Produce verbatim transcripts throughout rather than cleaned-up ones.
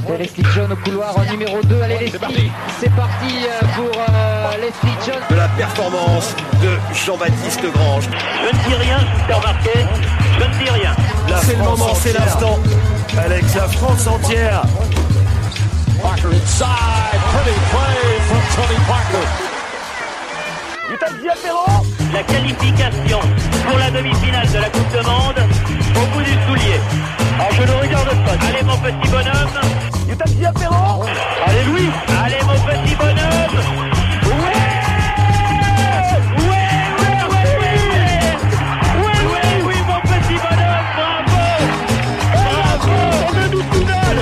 Et Leslie John au couloir numéro deux. Allez Leslie, c'est parti pour euh, Leslie John. De la performance de Jean-Baptiste Grange. Je ne dis rien, je vous fais remarquer. Je ne dis rien. La c'est le moment, c'est l'instant. Avec la France entière. Parker inside, pretty play from Tony Parker. La qualification pour la demi-finale de la Coupe du Monde au bout du soulier. Alors je ne regarde pas. Allez mon petit bonhomme. Allez Louis. Allez mon petit bonhomme. Ouais. Ouais, ouais, ouais, ouais. Ouais, ouais, oui mon petit bonhomme. Bravo. Bravo. On a nous tout seul.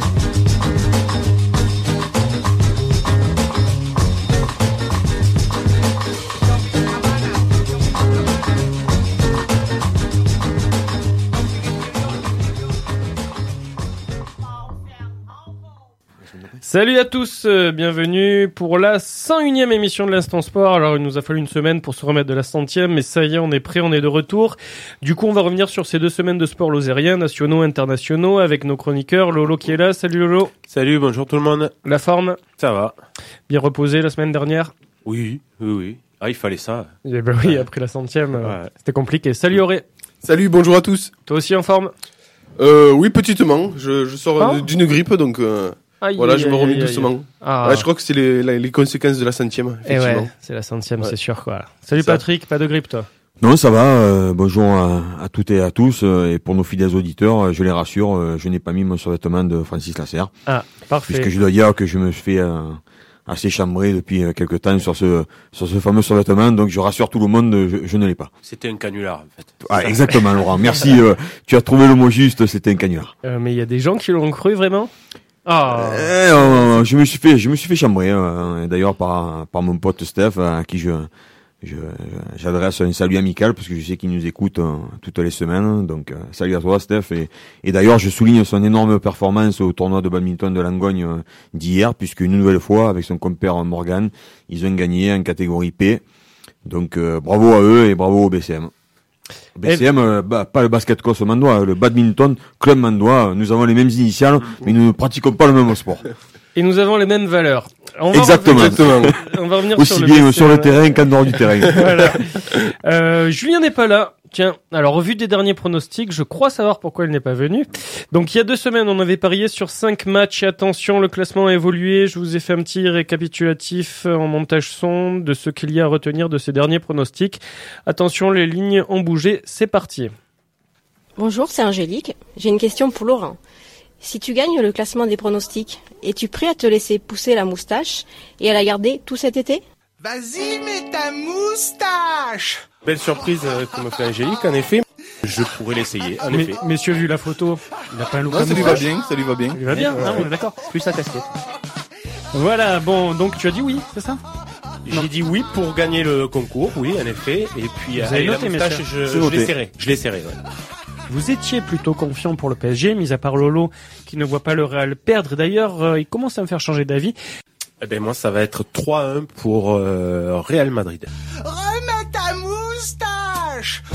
Salut à tous, euh, bienvenue pour la cent unième émission de l'Instant Sport. Alors il nous a fallu une semaine pour se remettre de la centième, mais ça y est, on est prêt, on est de retour. Du coup on va revenir sur ces deux semaines de sport lozérien, nationaux, internationaux, avec nos chroniqueurs. Lolo qui est là, salut Lolo. Salut, bonjour tout le monde. La forme? Ça va? Bien reposé la semaine dernière? Oui, oui, oui. Ah, il fallait ça. Eh ben oui, après la centième, euh, ouais. C'était compliqué. Salut Auré. Salut, bonjour à tous. Toi aussi en forme? Euh, oui, petitement. Je, je sors ah. d'une grippe, donc... Euh... Aïe, voilà, je aïe, me remets aïe, doucement. aïe. Ah. Ouais, je crois que c'est les, les conséquences de la centième, effectivement. Et ouais, c'est la centième, ouais. C'est sûr, quoi. Salut ça. Patrick, pas de grippe, toi? Non, ça va. Euh, bonjour à, à toutes et à tous. Euh, et pour nos fidèles auditeurs, euh, je les rassure, euh, je n'ai pas mis mon survêtement de Francis Lasserre. Ah, parfait. Puisque je dois dire que je me fais euh, assez chambrer depuis euh, quelques temps sur ce sur ce fameux survêtement. Donc je rassure tout le monde, je, je ne l'ai pas. C'était un canular, en fait. Ah, exactement, Laurent. Merci. Euh, tu as trouvé le mot juste. C'était un canular. Euh, mais il y a des gens qui l'ont cru vraiment. Ah. Oh. Eh, euh, je me suis fait, je me suis fait chambrer. Euh, d'ailleurs par par mon pote Steph, à qui je, je j'adresse un salut amical parce que je sais qu'il nous écoute euh, toutes les semaines. Donc euh, salut à toi Steph. Et, et d'ailleurs je souligne son énorme performance au tournoi de badminton de Langogne euh, d'hier, puisque une nouvelle fois avec son compère Morgan, ils ont gagné en catégorie P. Donc euh, bravo à eux et bravo au B C M. B C M, euh, bah, pas le basket course Mandois, le badminton club Mandois. Nous avons les mêmes initiales, mais nous ne pratiquons pas le même sport. Et nous avons les mêmes valeurs. On Exactement. Va Exactement. On va revenir aussi sur le bien B C M. Sur le terrain qu'en dehors du terrain. Voilà. Euh, Julien n'est pas là. Tiens, alors au vu des derniers pronostics, je crois savoir pourquoi il n'est pas venu. Donc il y a deux semaines, on avait parié sur cinq matchs. Et attention, le classement a évolué. Je vous ai fait un petit récapitulatif en montage son de ce qu'il y a à retenir de ces derniers pronostics. Attention, les lignes ont bougé. C'est parti. Bonjour, c'est Angélique. J'ai une question pour Laurent. Si tu gagnes le classement des pronostics, es-tu prêt à te laisser pousser la moustache et à la garder tout cet été? Vas-y, mets ta moustache! Belle surprise euh, que me fait Angélique, en effet. Je pourrais l'essayer, en Mais, effet. Messieurs, vu la photo, il n'a pas un look comme ça lui va bien, ça lui va bien. Ça lui va bien, ouais. Non, on est d'accord. Plus la casquette. Voilà, bon, donc tu as dit oui, c'est ça? J'ai dit oui pour gagner le concours, oui, en effet. Et puis, Vous euh, avez la noté, moustache, messieurs. je, je l'ai serré. Je l'ai serré, ouais. Vous étiez plutôt confiant pour le P S G, mis à part Lolo, qui ne voit pas le Real perdre. D'ailleurs, euh, il commence à me faire changer d'avis. Eh ben, moi, ça va être trois à un pour euh, Real Madrid. Remets ta moustache!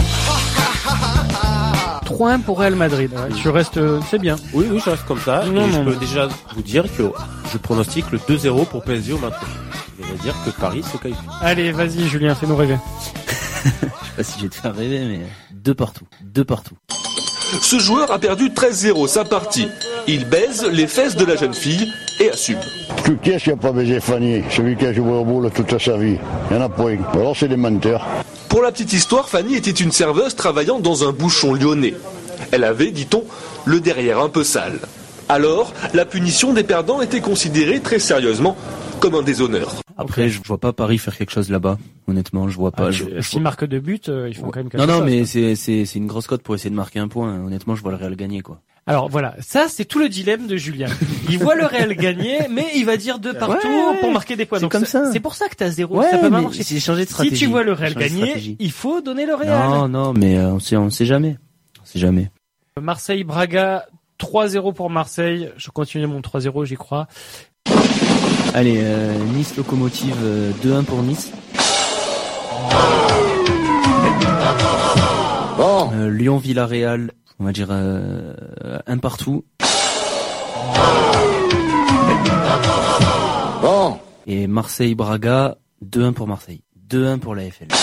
trois un pour Real Madrid. Ouais, tu restes, euh, c'est bien. Oui, oui, je reste comme ça. Non, et non, je peux non. déjà vous dire que je pronostique le deux zéro pour P S G au match. Ça veut dire que Paris se qualifie. Allez, vas-y, Julien, fais-nous rêver. Je sais pas si je vais te faire rêver, mais deux partout. Deux partout. Ce joueur a perdu treize zéro sa partie. Il baise les fesses de la jeune fille et assume. Qui est-ce qui n'a pas baisé Fanny? Celui qui a joué au boule toute sa vie. Il n'y en a point. Alors c'est des menteurs. Pour la petite histoire, Fanny était une serveuse travaillant dans un bouchon lyonnais. Elle avait, dit-on, le derrière un peu sale. Alors, la punition des perdants était considérée très sérieusement comme un déshonneur. Après, okay. Je vois pas Paris faire quelque chose là-bas. Honnêtement, je vois pas. Ah, je, je S'ils vois... marquent deux buts, euh, ils font quand même quelque non, chose. Non, non, mais quoi. c'est c'est c'est une grosse cote pour essayer de marquer un point. Honnêtement, je vois le Real gagner, quoi. Alors voilà, ça c'est tout le dilemme de Julien. Il voit le Real gagner, mais il va dire deux partout ouais, pour marquer des points. C'est Donc comme ça. C'est pour ça que t'as zéro. Ouais, ça peut pas mais marcher. C'est changer de stratégie. Si tu vois le Real changer gagner, il faut donner le Real. Non, non, mais euh, on sait, on sait jamais. On sait jamais. Marseille-Braga, trois zéro pour Marseille. Je continue mon trois zéro, j'y crois. Allez, euh, Nice Locomotive, euh, deux un pour Nice. Bon. Euh, Lyon Villarreal, on va dire euh, un partout. Bon. Et Marseille-Braga, deux un pour Marseille. deux un pour l'A F L.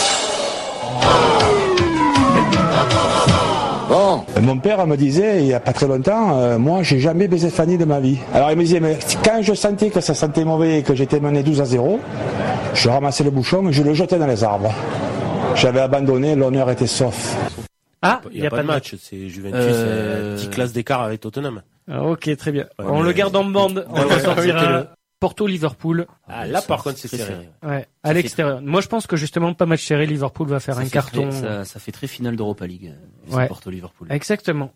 Bon. Mon père me disait, il y a pas très longtemps, euh, moi j'ai jamais baisé Fanny de ma vie. Alors il me disait, mais quand je sentais que ça sentait mauvais et que j'étais mené douze à zéro, je ramassais le bouchon et je le jetais dans les arbres. J'avais abandonné, l'honneur était sauf. Ah, il n'y a, a pas de match, match. C'est Juventus, euh... dix classes d'écart avec Tottenham. Ah, ok, très bien. Ouais, on le garde en bande, on va sortir à Porto-Liverpool. Ah, là par contre c'est serré. Ouais, à l'extérieur. Moi je pense que justement pas match serré, Liverpool va faire ça un carton. Très, ça, ça fait très finale d'Europa League. Ouais. Porto-Liverpool. Exactement.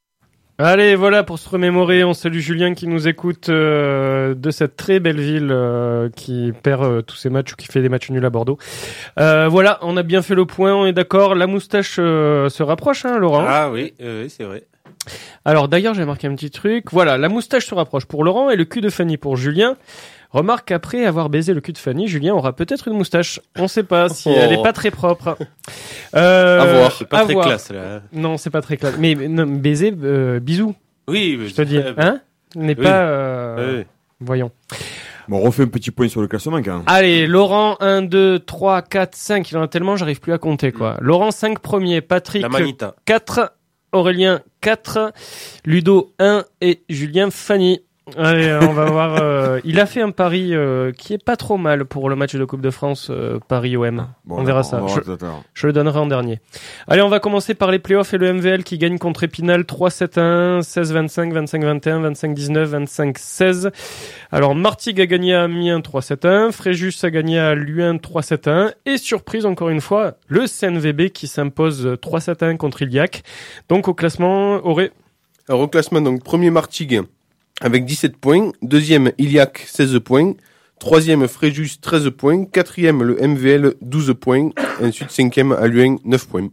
Allez, voilà, pour se remémorer, on salue Julien qui nous écoute euh, de cette très belle ville euh, qui perd euh, tous ses matchs ou qui fait des matchs nuls à Bordeaux. Euh, voilà, on a bien fait le point, on est d'accord. La moustache euh, se rapproche, hein, Laurent. Ah oui, euh, oui, c'est vrai. Alors d'ailleurs, j'ai marqué un petit truc. Voilà, la moustache se rapproche pour Laurent et le cul de Fanny pour Julien. Remarque qu'après avoir baisé le cul de Fanny, Julien aura peut-être une moustache. On sait pas si oh. elle est pas très propre. Euh, à voir, c'est pas très voir. classe là. Non, c'est pas très classe. Mais non, baiser, euh, bisous. Oui, je te dis. Euh, hein N'est oui. pas. Euh... Oui. Voyons. Bon, on refait un petit point sur le classement quand même. Allez, Laurent, un, deux, trois, quatre, cinq. Il en a tellement, j'arrive plus à compter quoi. Mmh. Laurent, cinq premiers. Patrick, quatre. Aurélien, quatre. Ludo, un. Et Julien, Fanny. Allez, on va voir. Euh, il a fait un pari euh, qui est pas trop mal pour le match de Coupe de France, euh, Paris-O M. Bon, on verra ça. On je, je le donnerai en dernier. Allez, on va commencer par les playoffs et le M V L qui gagne contre Épinal trois sept à un, seize vingt-cinq, vingt-cinq vingt et un, vingt-cinq dix-neuf, vingt-cinq seize. Alors, Martigues a gagné à Amiens trois sept à un, Fréjus a gagné à Luynes trois sept à un, et surprise encore une fois, le C N V B qui s'impose trois sept à un contre Iliac. Donc, au classement, Auré. Alors, au classement, donc, premier Martigues avec dix-sept points, deuxième Iliac seize points, troisième Fréjus treize points, quatrième le M V L douze points, et ensuite cinquième à Luynes neuf points.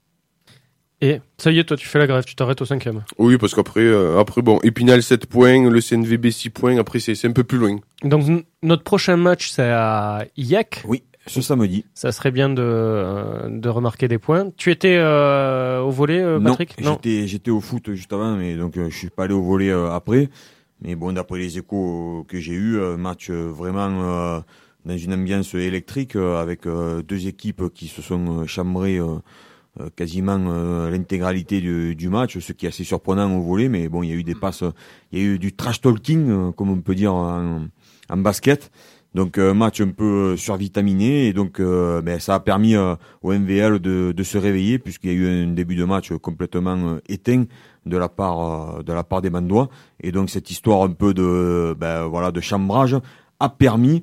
Et ça y est, toi tu fais la grève, tu t'arrêtes au cinquième. Oui, parce qu'après, euh, après bon, Épinal sept points, le C N V B six points, après c'est, c'est un peu plus loin. Donc n- notre prochain match c'est à Iliac. Oui, ce samedi. Ça serait bien de euh, de remarquer des points. Tu étais euh, au volley, euh, Patrick ? Non, non. J'étais, j'étais au foot juste avant, mais donc euh, je suis pas allé au volley euh, après. Mais bon, d'après les échos que j'ai eus, euh, match euh, vraiment euh, dans une ambiance électrique euh, avec euh, deux équipes qui se sont euh, chambrées euh, euh, quasiment euh, l'intégralité du, du match, ce qui est assez surprenant au volley. Mais bon, il y a eu des passes, il y a eu du trash talking, euh, comme on peut dire en, en basket. Donc euh, match un peu survitaminé et donc euh, ben, ça a permis euh, au M V L de, de se réveiller puisqu'il y a eu un début de match complètement euh, éteint de la part euh, de la part des Mandois et donc cette histoire un peu de ben voilà de chambrage a permis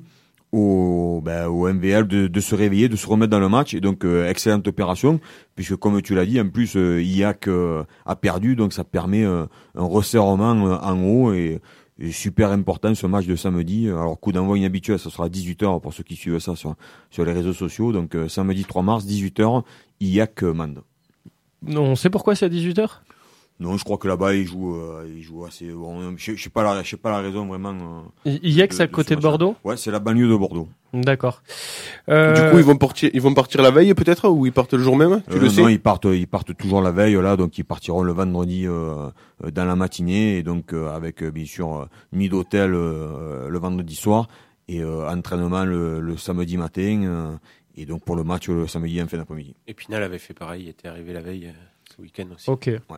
au ben, au M V L de, de se réveiller, de se remettre dans le match et donc euh, excellente opération puisque comme tu l'as dit en plus euh, Iliac euh, a perdu donc ça permet euh, un resserrement euh, en haut et Et super important ce match de samedi. Alors coup d'envoi inhabituel, ça sera dix-huit heures pour ceux qui suivent ça sur sur les réseaux sociaux. Donc euh, samedi trois mars, dix-huit heures, Iliac Mende. Non, on sait pourquoi c'est à dix-huit heures ? Non, je crois que là-bas ils jouent, euh, ils jouent assez. Bon, je, je sais pas la, je sais pas la raison vraiment. Euh, Iliac, c'est à côté de, de Bordeaux ? Ouais, c'est la banlieue de Bordeaux. D'accord. Euh... Du coup, ils vont partir, ils vont partir la veille peut-être ou ils partent le jour même. Tu euh, le sais ? Non, ils partent, ils partent toujours la veille là, donc ils partiront le vendredi euh, dans la matinée et donc euh, avec euh, bien sûr euh, nuit d'hôtel euh, le vendredi soir et euh, entraînement le, le samedi matin euh, et donc pour le match le samedi en fin d'après-midi. Épinal avait fait pareil, il était arrivé la veille euh, ce week-end aussi. Ok. Ouais.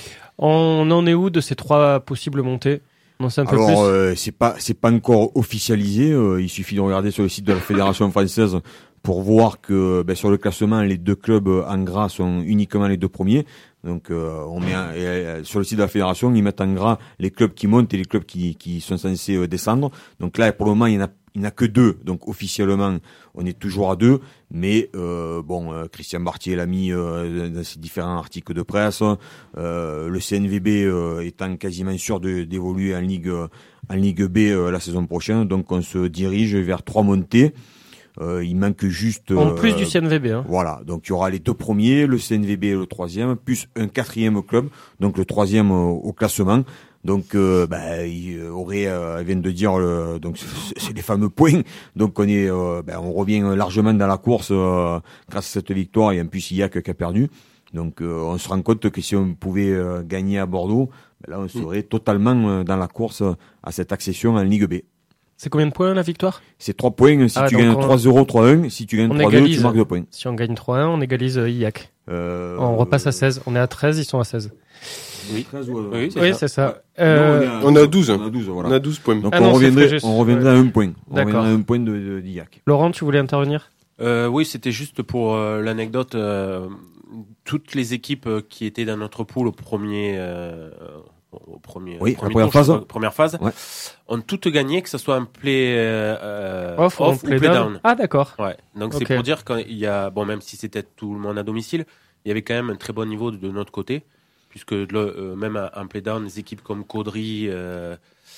On en est où de ces trois possibles montées ? On sait un peu Alors plus. euh, c'est pas c'est pas encore officialisé. Euh, il suffit de regarder sur le site de la Fédération française pour voir que ben, sur le classement les deux clubs en gras sont uniquement les deux premiers. Donc euh, on met un, et, euh, sur le site de la Fédération ils mettent en gras les clubs qui montent et les clubs qui qui sont censés euh, descendre. Donc là pour le moment il y en a il n'y en a que deux, donc officiellement on est toujours à deux, mais euh, bon, euh, Christian Bartier l'a mis euh, dans ses différents articles de presse, euh, le C N V B euh, étant quasiment sûr de, d'évoluer en Ligue en Ligue B euh, la saison prochaine, donc on se dirige vers trois montées. Euh, il manque juste en plus euh, du C N V B. Hein. Voilà, donc il y aura les deux premiers, le C N V B et le troisième, plus un quatrième club, donc le troisième au, au classement. Donc, euh, bah, il aurait, euh, vient de dire, euh, donc c'est les fameux points. Donc, on est, euh, bah, on revient largement dans la course euh, grâce à cette victoire et en plus Iliac qui a perdu. Donc, euh, on se rend compte que si on pouvait euh, gagner à Bordeaux, bah, là, on serait mmh. totalement dans la course à cette accession en Ligue B. C'est combien de points la victoire? C'est trois points. Si ah, tu gagnes on... trois zéro, trois un. Si tu gagnes trois deux, tu marques deux points. Si on gagne trois un, on égalise euh, I A C. Euh... On repasse à seize. On est à treize, ils sont à seize. Oui, treize ou... oui, c'est oui, ça. C'est ça. Ouais. Euh... Non, on, est à... on est à douze. On a douze, voilà. On a douze points. Donc ah on, non, reviendrait, on reviendrait ouais. à un point. On D'accord. reviendrait à un point de, de, d'I A C. Laurent, tu voulais intervenir? euh, Oui, c'était juste pour euh, l'anecdote. Euh, toutes les équipes qui étaient dans notre pool au premier... Euh, au premier, oui, premier première, tour, phase. Pas, première phase, ouais. ont toutes gagné, que ce soit un play euh, off, off ou play, play down. down. Ah d'accord. Ouais. Donc okay. c'est pour dire qu'il y a, bon, même si c'était tout le monde à domicile, il y avait quand même un très bon niveau de, de notre côté, puisque le, euh, même en play down, des équipes comme Caudry, euh,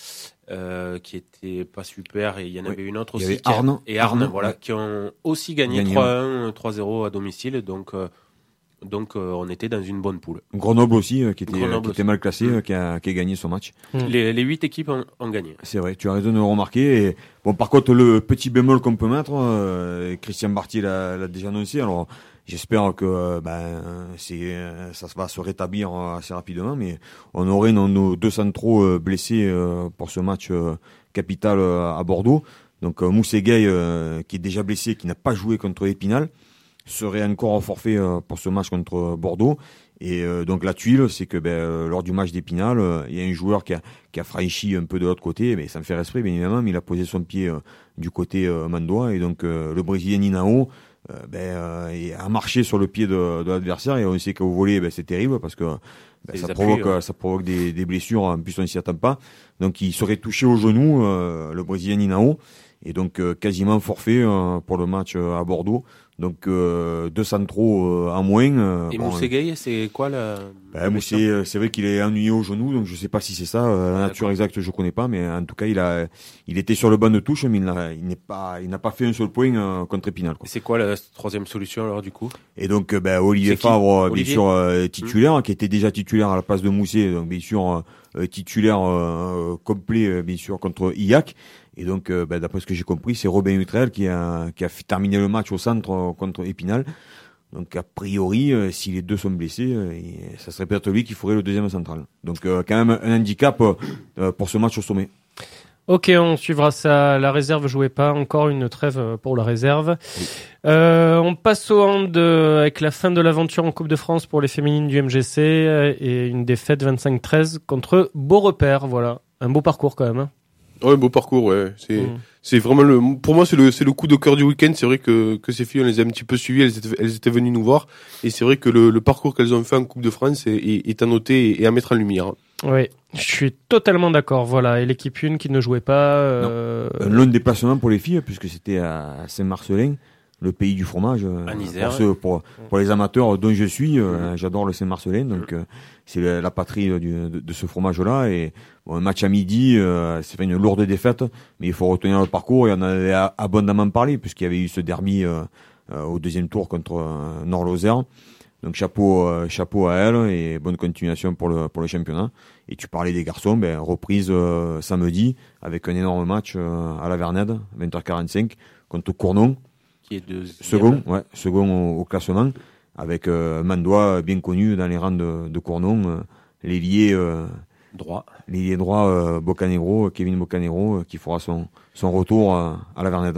euh, qui étaient pas super, et il y en oui. avait une autre il aussi, y avait Arne, et Arne, Arne voilà, ouais. qui ont aussi gagné, gagné trois un, trois zéro à domicile, donc. Euh, Donc euh, on était dans une bonne poule. Grenoble aussi, euh, qui, était, Grenoble qui aussi. était mal classé, mmh. euh, qui, a, qui a gagné son match. Mmh. Les, les huit équipes ont, ont gagné. C'est vrai, tu as raison de le remarquer. Et, bon, par contre, le petit bémol qu'on peut mettre, euh, Christian Bartier l'a, l'a déjà annoncé. Alors, j'espère que euh, ben c'est ça va se rétablir assez rapidement. Mais on aurait nos, nos deux centraux euh, blessés euh, pour ce match euh, capital euh, à Bordeaux. Donc euh, Moussé Gueye, euh, qui est déjà blessé, qui n'a pas joué contre Épinal, serait encore en forfait euh, pour ce match contre Bordeaux. Et euh, donc la tuile, c'est que ben, euh, lors du match d'Épinal, euh, il y a un joueur qui a, qui a franchi un peu de l'autre côté, mais ça me fait respect bien évidemment, mais il a posé son pied euh, du côté euh, Mandois, et donc euh, le Brésilien Ninao euh, ben, euh, a marché sur le pied de, de l'adversaire, et on sait qu'au volley, ben, c'est terrible parce que ben, ça, provoque, appuis, ouais. ça provoque des, des blessures, en plus on ne s'y attend pas. Donc il serait touché au genou, euh, le Brésilien Ninao, et donc euh, quasiment forfait euh, pour le match euh, à Bordeaux. Donc euh, deux centraux euh, en moins. Euh, et bon, Moussé Gueye, c'est quoi la ben, Moussé, c'est vrai qu'il est ennuyé au genou, donc je sais pas si c'est ça. Euh, la nature exacte, je connais pas, mais en tout cas, il a, il était sur le banc de touche, mais il n'a, il n'est pas, il n'a pas fait un seul point euh, contre Épinal. Quoi. Et c'est quoi la troisième solution alors du coup? Et donc, ben Olivier Favre, bien sûr euh, titulaire, mmh. qui était déjà titulaire à la place de Moussé, donc bien sûr euh, titulaire euh, complet, euh, bien sûr contre I A C. Et donc, euh, ben, d'après ce que j'ai compris, c'est Robin Hutrel qui a, qui a terminé le match au centre euh, contre Épinal. Donc, a priori, euh, si les deux sont blessés, euh, ça serait peut-être lui qui ferait le deuxième central. Donc, euh, quand même un handicap euh, pour ce match au sommet. Ok, on suivra ça. La réserve jouait pas. Encore une trêve pour la réserve. Oui. Euh, on passe au hand avec la fin de l'aventure en Coupe de France pour les féminines du M G C et une défaite vingt-cinq treize contre Beaurepaire. Voilà. Un beau parcours quand même, hein. Ouais, beau parcours, ouais. C'est, mmh. c'est vraiment le, pour moi, c'est le, c'est le coup de cœur du week-end. C'est vrai que, que ces filles, on les a un petit peu suivies, elles étaient, elles étaient venues nous voir. Et c'est vrai que le, le parcours qu'elles ont fait en Coupe de France est, est, est à noter et à mettre en lumière. Oui, je suis totalement d'accord. Voilà. Et l'équipe une qui ne jouait pas, euh... Un long déplacement pour les filles, puisque c'était à Saint-Marcelin, le pays du fromage. À Isère, pour, ceux, pour, pour les amateurs dont je suis, euh, j'adore le Saint-Marcelin, donc euh, c'est la, la patrie du, de, de ce fromage-là. Et bon, un match à midi, euh, c'est fait une lourde défaite, mais il faut retenir le parcours. Et on en avait abondamment parlé, puisqu'il y avait eu ce derby euh, euh, au deuxième tour contre euh, Nord-Lozère. Donc chapeau, euh, chapeau à elle et bonne continuation pour le pour le championnat. Et tu parlais des garçons, ben reprise euh, samedi avec un énorme match euh, à la Vernède, vingt heures quarante-cinq contre Cournon. Qui est de second, ouais, second au, au classement, avec euh, Mandois bien connu dans les rangs de, de Cournon, euh, l'ailier euh, droit, l'ailier droit euh, Bocanegro, Kevin Bocanegro, euh, qui fera son son retour euh, à la Vernède.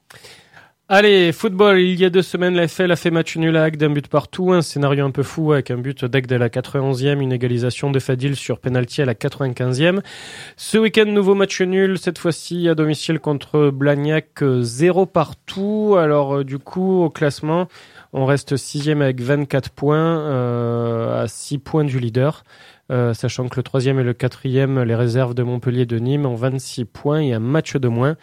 Allez, football, il y a deux semaines, la F L a fait match nul à Agde d'un but partout, un scénario un peu fou avec un but d'Agde à la quatre-vingt-onzième, une égalisation de Fadil sur penalty à la quatre-vingt-quinzième. Ce week-end, nouveau match nul, cette fois-ci à domicile contre Blagnac, zéro partout. Alors, euh, du coup, au classement, on reste sixième avec vingt-quatre points, euh, à six points du leader. Euh, sachant que le troisième et le quatrième, les réserves de Montpellier et de Nîmes, ont vingt-six points et un match de moins.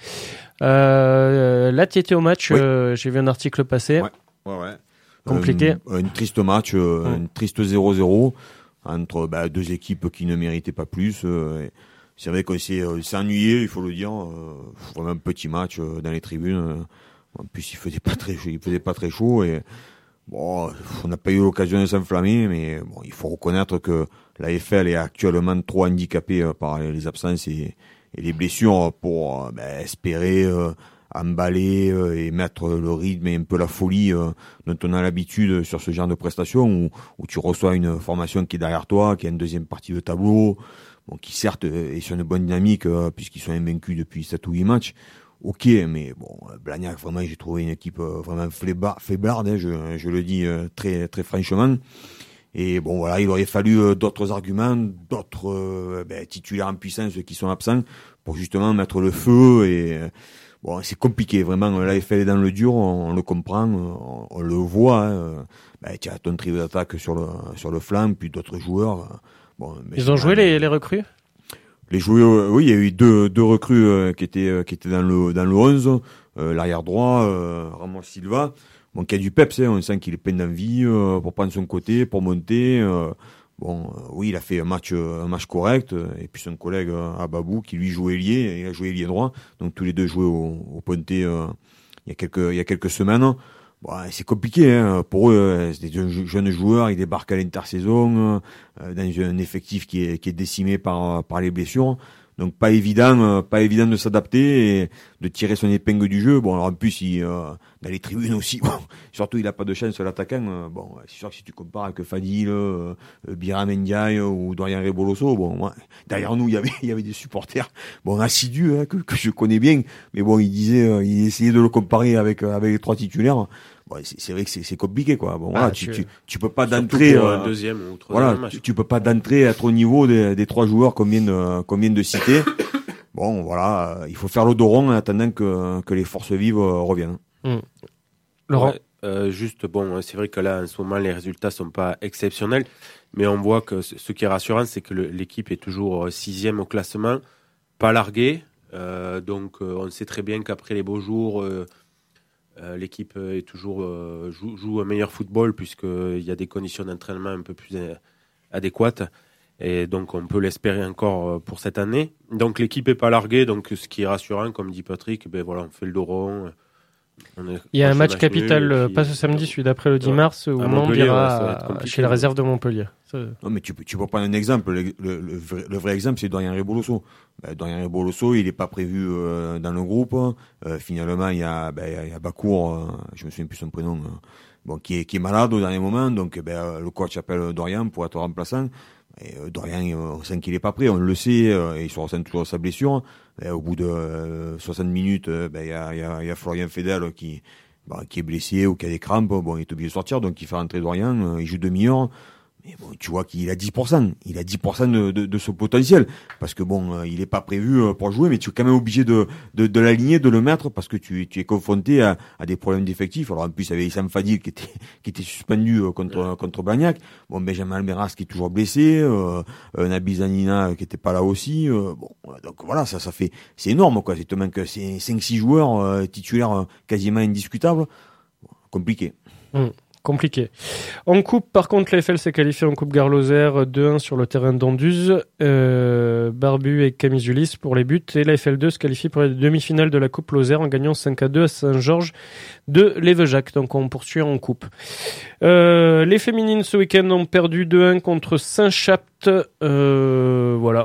Euh, là, tu étais au match, oui. euh, j'ai vu un article passer. Ouais, ouais, ouais. Compliqué. Euh, une triste match, euh, mmh. une triste zéro zéro entre bah, deux équipes qui ne méritaient pas plus. Euh, c'est vrai qu'on s'est, euh, s'est ennuyé, il faut le dire. Euh, vraiment un petit match euh, dans les tribunes. En plus, il faisait pas très chaud, il faisait pas très chaud et bon, on n'a pas eu l'occasion de s'enflammer, mais bon, il faut reconnaître que la F L est actuellement trop handicapée euh, par les absences et, et les blessures pour euh, ben, espérer euh, emballer euh, et mettre le rythme et un peu la folie euh, dont on a l'habitude sur ce genre de prestations où, où tu reçois une formation qui est derrière toi, qui a une deuxième partie de tableau. bon, qui certes est sur une bonne dynamique euh, puisqu'ils sont invaincus depuis sept ou huit matchs. Ok, mais bon, Blagnac, vraiment, j'ai trouvé une équipe euh, vraiment faiblarde, faiblarde hein, je, je le dis euh, très très franchement. Et bon, voilà, il aurait fallu euh, d'autres arguments, d'autres euh, ben, titulaires en puissance qui sont absents pour justement mettre le feu. Et euh, bon, c'est compliqué, vraiment. L'A F L est dans le dur, on, on le comprend, on, on le voit. Hein. Ben, tu as ton trio d'attaque sur le sur le flanc, puis d'autres joueurs. Bon, ils ont joué les, les recrues. Les joueurs, oui, il y a eu deux deux recrues euh, qui étaient euh, qui étaient dans le dans le onze, euh, l'arrière droit, euh, Ramos Silva, bon qui a du peps, hein, on sent qu'il est plein d'envie euh, pour prendre son côté, pour monter. Euh, bon, euh, oui, il a fait un match un match correct, euh, et puis son collègue euh, Ababou qui lui jouait ailier, il a joué ailier droit, donc tous les deux jouaient au, au Ponté euh, il y a quelques il y a quelques semaines. Bon, c'est compliqué hein. Pour eux, c'est des jeunes joueurs, ils débarquent à l'intersaison euh, dans un effectif qui est qui est décimé par par les blessures. Donc pas évident, euh, pas évident de s'adapter et de tirer son épingle du jeu. Bon, alors en plus, il, euh, dans les tribunes aussi, bon, surtout il a pas de chance sur l'attaquant. Euh, bon, c'est sûr que si tu compares avec Fadil, euh, Biram Ndiaye ou Dorian Reboloso, bon, ouais, derrière nous il y avait il y avait des supporters, bon assidus hein, que que je connais bien, mais bon, il disait, euh, il essayait de le comparer avec avec les trois titulaires. Bon, c'est, c'est vrai que c'est, c'est compliqué, quoi. Bon, ah, voilà, tu, tu, tu peux pas d'entrée, euh, deuxième ou voilà, match. Tu, tu peux pas d'entrée être au niveau des, des trois joueurs qu'on vient de, qu'on vient de citer. Bon, voilà, euh, il faut faire le dos rond en attendant que, que les forces vives euh, reviennent. Mmh. Laurent? Ouais, euh, juste, bon, c'est vrai que là, en ce moment, les résultats sont pas exceptionnels, mais on voit que ce qui est rassurant, c'est que le, l'équipe est toujours sixième au classement, pas larguée, euh, donc euh, on sait très bien qu'après les beaux jours, euh, Euh, l'équipe est toujours euh, joue, joue un meilleur football puisqu'il y a des conditions d'entraînement un peu plus euh, adéquates et donc on peut l'espérer encore euh, pour cette année. Donc l'équipe est pas larguée, donc ce qui est rassurant, comme dit Patrick, ben voilà, on fait le dos rond. On est, il y a un match nul, capital, puis, pas ce samedi, celui d'après le dix ouais. mars, où Mons ira ouais, chez la réserve de Montpellier. Ça... Non, mais tu peux, tu peux prendre un exemple. Le, le, le, vrai, le vrai exemple, c'est Dorian Reboloso. Ben, Dorian Reboloso, il n'est pas prévu euh, dans le groupe. Euh, finalement, il y a, ben, il y a Bakour, euh, je me souviens plus son prénom, euh, bon, qui est, qui est malade au dernier moment. Donc, ben, le coach appelle Dorian pour être remplaçant. Et, euh, Dorian, on sent qu'il est pas prêt, on le sait, euh, et il se ressent toujours sa blessure. Et, au bout de euh, soixante minutes, euh, ben, il y a, il y a, il y a Florian Fedel qui, ben, qui est blessé ou qui a des crampes. Bon, il est obligé de sortir, donc il fait rentrer Dorian, euh, il joue demi-heure. Mais bon, tu vois qu'il a dix pour cent. Il a dix pour cent de, de, de son potentiel. Parce que bon, euh, il est pas prévu euh, pour jouer, mais tu es quand même obligé de, de, de l'aligner, de le mettre, parce que tu, tu es confronté à, à des problèmes d'effectifs. Alors en plus, il y avait Issam Fadil qui était, qui était suspendu euh, contre, contre Blagnac. Bon, Benjamin Almeras qui est toujours blessé, euh, euh, Nabil Zanina qui était pas là aussi. Euh, bon, donc voilà, ça, ça fait, c'est énorme, quoi. C'est tellement que c'est cinq six joueurs euh, titulaires euh, quasiment indiscutables. Bon, compliqué. Mmh. Compliqué. En coupe, par contre, l'A F L s'est qualifié en coupe Gare-Lozère deux un sur le terrain d'Anduze. Euh, Barbu et Camizulis pour les buts. Et l'A F L deux se qualifie pour les demi-finales de la coupe Lozère en gagnant cinq à deux à Saint-Georges de Lévejac. Donc on poursuit en coupe. Euh, les féminines ce week-end ont perdu deux un contre Saint-Chapt. Euh, voilà.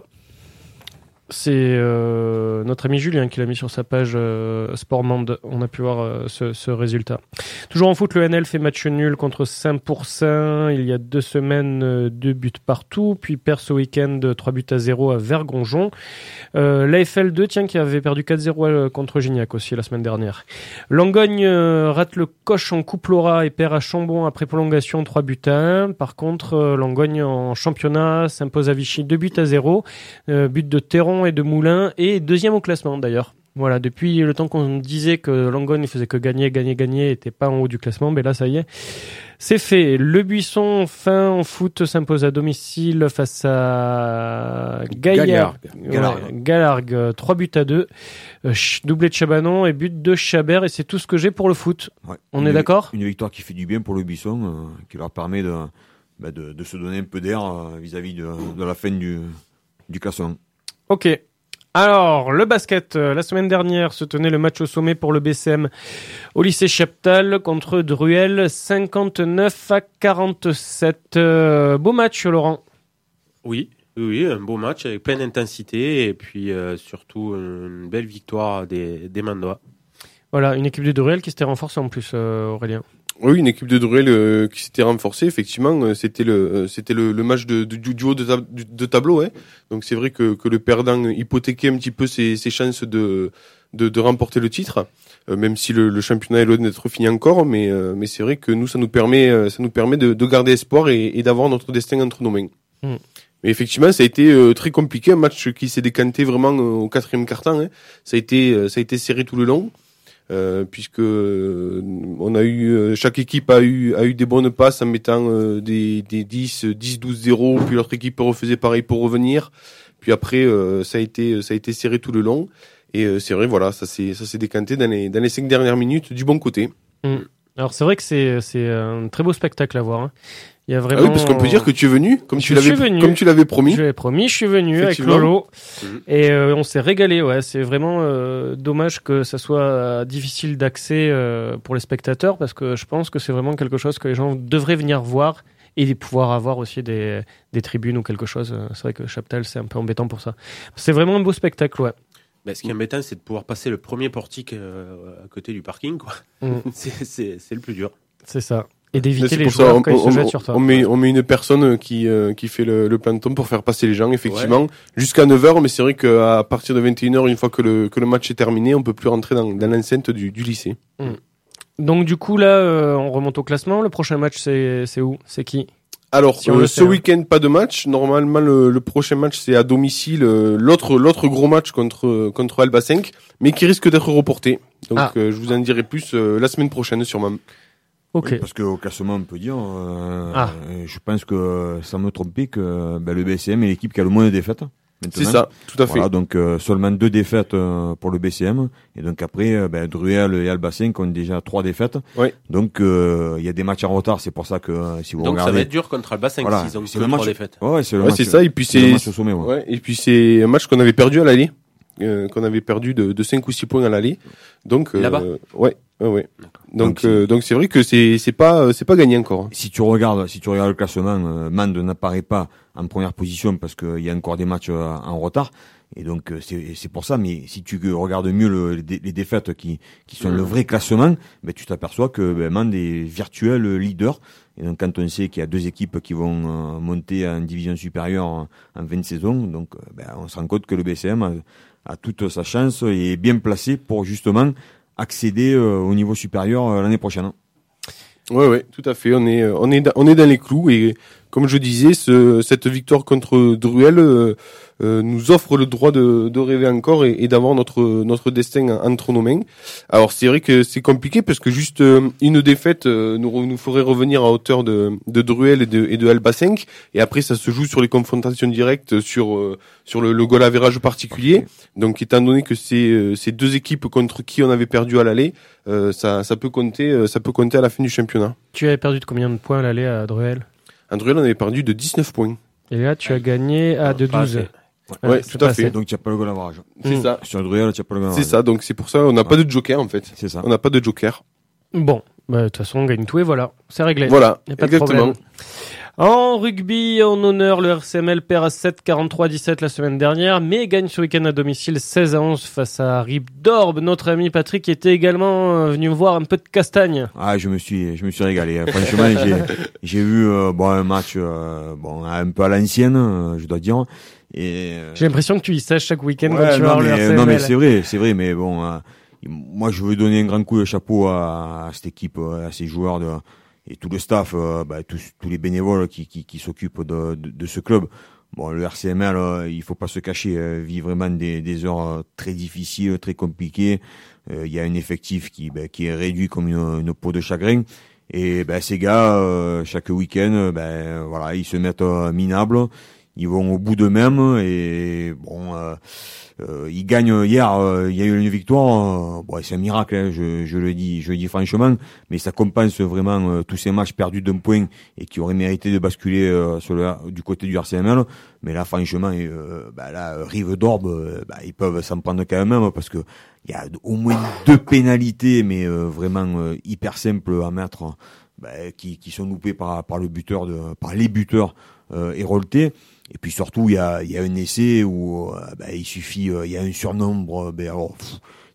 C'est euh, notre ami Julien qui l'a mis sur sa page euh, Sportmande. On a pu voir euh, ce, ce résultat. Toujours en foot, le N L fait match nul contre Saint-Pourçain. Il y a deux semaines, euh, deux buts partout. Puis perd ce week-end trois buts à zéro à Vergonjon. Euh, L'A F L deux, tiens, qui avait perdu quatre zéro contre Gignac aussi la semaine dernière. Langogne euh, rate le coche en Coupe Laura et perd à Chambon après prolongation trois buts à un. Par contre, euh, Langogne en championnat s'impose à Vichy deux buts à zéro. Euh, but de Théron et de Moulin, et deuxième au classement d'ailleurs. Voilà, depuis le temps qu'on disait que Langogne ne faisait que gagner, gagner, gagner, était pas en haut du classement, mais là ça y est, c'est fait. Le Buisson, fin en foot, s'impose à domicile face à Gaillard. Galargue. Ouais, Galargue, trois buts à deux, euh, doublé de Chabanon et but de Chabert, et c'est tout ce que j'ai pour le foot. Ouais. On une est d'accord ? Une victoire qui fait du bien pour le Buisson, euh, qui leur permet de, bah de, de se donner un peu d'air euh, vis-à-vis de, de la fin du, du classement. Ok. Alors, le basket, euh, la semaine dernière se tenait le match au sommet pour le B C M au lycée Chaptal contre Druel, cinquante-neuf à quarante-sept. Euh, beau match, Laurent. Oui, oui, un beau match avec pleine intensité et puis euh, surtout une belle victoire des, des Mandois. Voilà, une équipe de Druel qui s'était renforcée en plus, euh, Aurélien. Oui, une équipe de Druel euh, qui s'était renforcée, effectivement. Euh, c'était le, euh, c'était le, le match de, de, du, du haut de, tab- de tableau. Hein. Donc c'est vrai que, que le perdant hypothéquait un petit peu ses, ses chances de, de, de remporter le titre, euh, même si le, le championnat est loin d'être fini encore. Mais, euh, mais c'est vrai que nous, ça nous permet, euh, ça nous permet de, de garder espoir et, et d'avoir notre destin entre nos mains. Mm. Mais effectivement, ça a été euh, très compliqué, un match qui s'est décanté vraiment euh, au quatrième quart-temps. Hein. Ça a été, euh, ça a été serré tout le long. Euh, puisque euh, on a eu euh, chaque équipe a eu a eu des bonnes passes en mettant euh, des des dix douze zéro, puis l'autre équipe refaisait pareil pour revenir, puis après euh, ça a été ça a été serré tout le long et euh, c'est vrai, voilà, ça s'est ça s'est décanté dans les dans les cinq dernières minutes du bon côté. Mmh. Alors c'est vrai que c'est c'est un très beau spectacle à voir, hein. Il y a vraiment... Ah oui, parce qu'on peut dire que tu es venu, comme je tu l'avais, venu. comme tu l'avais promis. Je l'avais promis, je suis venu avec Lolo. Mmh. Et euh, on s'est régalé, ouais. C'est vraiment euh, dommage que ça soit euh, difficile d'accès euh, pour les spectateurs, parce que je pense que c'est vraiment quelque chose que les gens devraient venir voir et pouvoir avoir aussi des, des tribunes ou quelque chose. C'est vrai que Chaptal, c'est un peu embêtant pour ça. C'est vraiment un beau spectacle, ouais. Ben, ce qui est embêtant, c'est de pouvoir passer le premier portique euh, à côté du parking, quoi. Mmh. c'est, c'est, c'est le plus dur. C'est ça. Et d'éviter c'est les ça, joueurs on, quand ils se on, jettent sur toi. On met, on met une personne qui, euh, qui fait le, le planton pour faire passer les gens, effectivement, ouais. Jusqu'à neuf heures, mais c'est vrai qu'à partir de vingt et une heures, une fois que le, que le match est terminé, on peut plus rentrer dans, dans l'enceinte du, du lycée. Mmh. Donc du coup, là, euh, on remonte au classement. Le prochain match, c'est, c'est où? C'est qui? Alors, si euh, ce hein. week-end, pas de match. Normalement, le, le prochain match, c'est à domicile. Euh, l'autre, l'autre gros match contre, contre Alba cinq, mais qui risque d'être reporté. Donc, ah. euh, je vous en dirai plus euh, la semaine prochaine, sûrement. Okay. Oui, parce qu'au classement, on peut dire, euh, ah. je pense que, sans me tromper, que ben, le B C M est l'équipe qui a le moins de défaites. Maintenant. C'est ça, tout à fait. Voilà, donc euh, seulement deux défaites euh, pour le B C M, et donc après, euh, ben, Druel et Alba cinq ont déjà trois défaites. Oui. Donc il euh, y a des matchs en retard, c'est pour ça que euh, si vous donc regardez. Donc ça va être dur contre Alba cinq, voilà, s'ils ont que trois défaites. Ouais, c'est, le ouais, match, c'est ça, et puis c'est, c'est le match au sommet, ouais. Ouais, et puis c'est un match qu'on avait perdu à l'aller, euh, qu'on avait perdu de, de cinq ou six points à l'aller. Donc euh, là-bas. Ouais. Ouais, ouais. Donc, donc, euh, donc c'est vrai que c'est c'est pas c'est pas gagné encore. Si tu regardes si tu regardes le classement, euh, Mende n'apparaît pas en première position parce qu'il y a encore des matchs euh, en retard. Et donc euh, c'est c'est pour ça. Mais si tu regardes mieux le, les, les défaites qui qui sont mmh. le vrai classement, ben tu t'aperçois que ben, Mende est virtuel leader. Et donc quand on sait qu'il y a deux équipes qui vont euh, monter en division supérieure en, en fin de saison, donc euh, ben, on se rend compte que le B C M a, a toute sa chance et est bien placé pour justement accéder euh, au niveau supérieur euh, l'année prochaine. Ouais, ouais, tout à fait. On est, on est, on est dans les clous et comme je disais, ce, cette victoire contre Druel euh, euh, nous offre le droit de, de rêver encore et, et d'avoir notre, notre destin entre nos mains. Alors c'est vrai que c'est compliqué parce que juste euh, une défaite euh, nous, nous ferait revenir à hauteur de, de Druel et de, et de Alba cinq, et après ça se joue sur les confrontations directes, sur, euh, sur le, le goal average particulier. Donc étant donné que c'est euh, ces deux équipes contre qui on avait perdu à l'aller, euh, ça, ça peut compter, euh, ça peut compter à la fin du championnat. Tu avais perdu de combien de points à l'aller à Druel? À Druel, on avait perdu de dix-neuf points. Et là, tu as gagné à de douze. Ouais, ouais, tout à fait. Donc, tu n'as pas le goal average. C'est mmh. ça. Sur Druel, tu n'as pas le goal average. C'est ça. Donc, c'est pour ça, on n'a ouais. pas de joker, en fait. C'est ça. On n'a pas de joker. Bon. Bah, de toute façon, on gagne tout et voilà. C'est réglé. Voilà. Y a pas exactement. De problème. En rugby, en honneur, le R C M L perd à sept quarante-trois dix-sept la semaine dernière, mais gagne ce week-end à domicile seize à onze face à Rip d'Orbe. Notre ami Patrick était également venu voir un peu de castagne. Ah, je me suis, je me suis régalé. Franchement, j'ai, j'ai vu euh, bon un match euh, bon un peu à l'ancienne, euh, je dois dire. Et euh... j'ai l'impression que tu y sèches chaque week-end ouais, quand tu vas voir le R C M L. Non, mais c'est vrai, c'est vrai, mais bon, euh, moi je veux donner un grand coup de chapeau à, à cette équipe, à ces joueurs de. Et tout le staff, euh, bah, tous, tous les bénévoles qui, qui, qui s'occupent de, de, de ce club. Bon, le R C M L, euh, il faut pas se cacher, euh, vit vraiment des, des heures euh, très difficiles, très compliquées. Euh, il y a un effectif qui, bah, qui est réduit comme une, une peau de chagrin. Et bah, ces gars, euh, chaque week-end, bah, voilà, ils se mettent euh, minables. Ils vont au bout d'eux-mêmes et bon, euh, euh, ils gagnent hier. Euh, il y a eu une victoire. Euh, bon, c'est un miracle, hein, je, je le dis, je le dis franchement, mais ça compense vraiment euh, tous ces matchs perdus d'un point et qui auraient mérité de basculer euh, sur le, du côté du R C M L. Mais là, franchement, euh, bah, là, Rive d'Orbe, euh, bah, ils peuvent s'en prendre quand même parce que il y a au moins deux pénalités, mais euh, vraiment euh, hyper simples à mettre, bah, qui, qui sont loupées par, par le buteur de, par les buteurs euh, Hérolté. Et puis surtout, il y a, il y a un essai où euh, bah, il suffit, euh, il y a un surnombre. Ben alors, pff,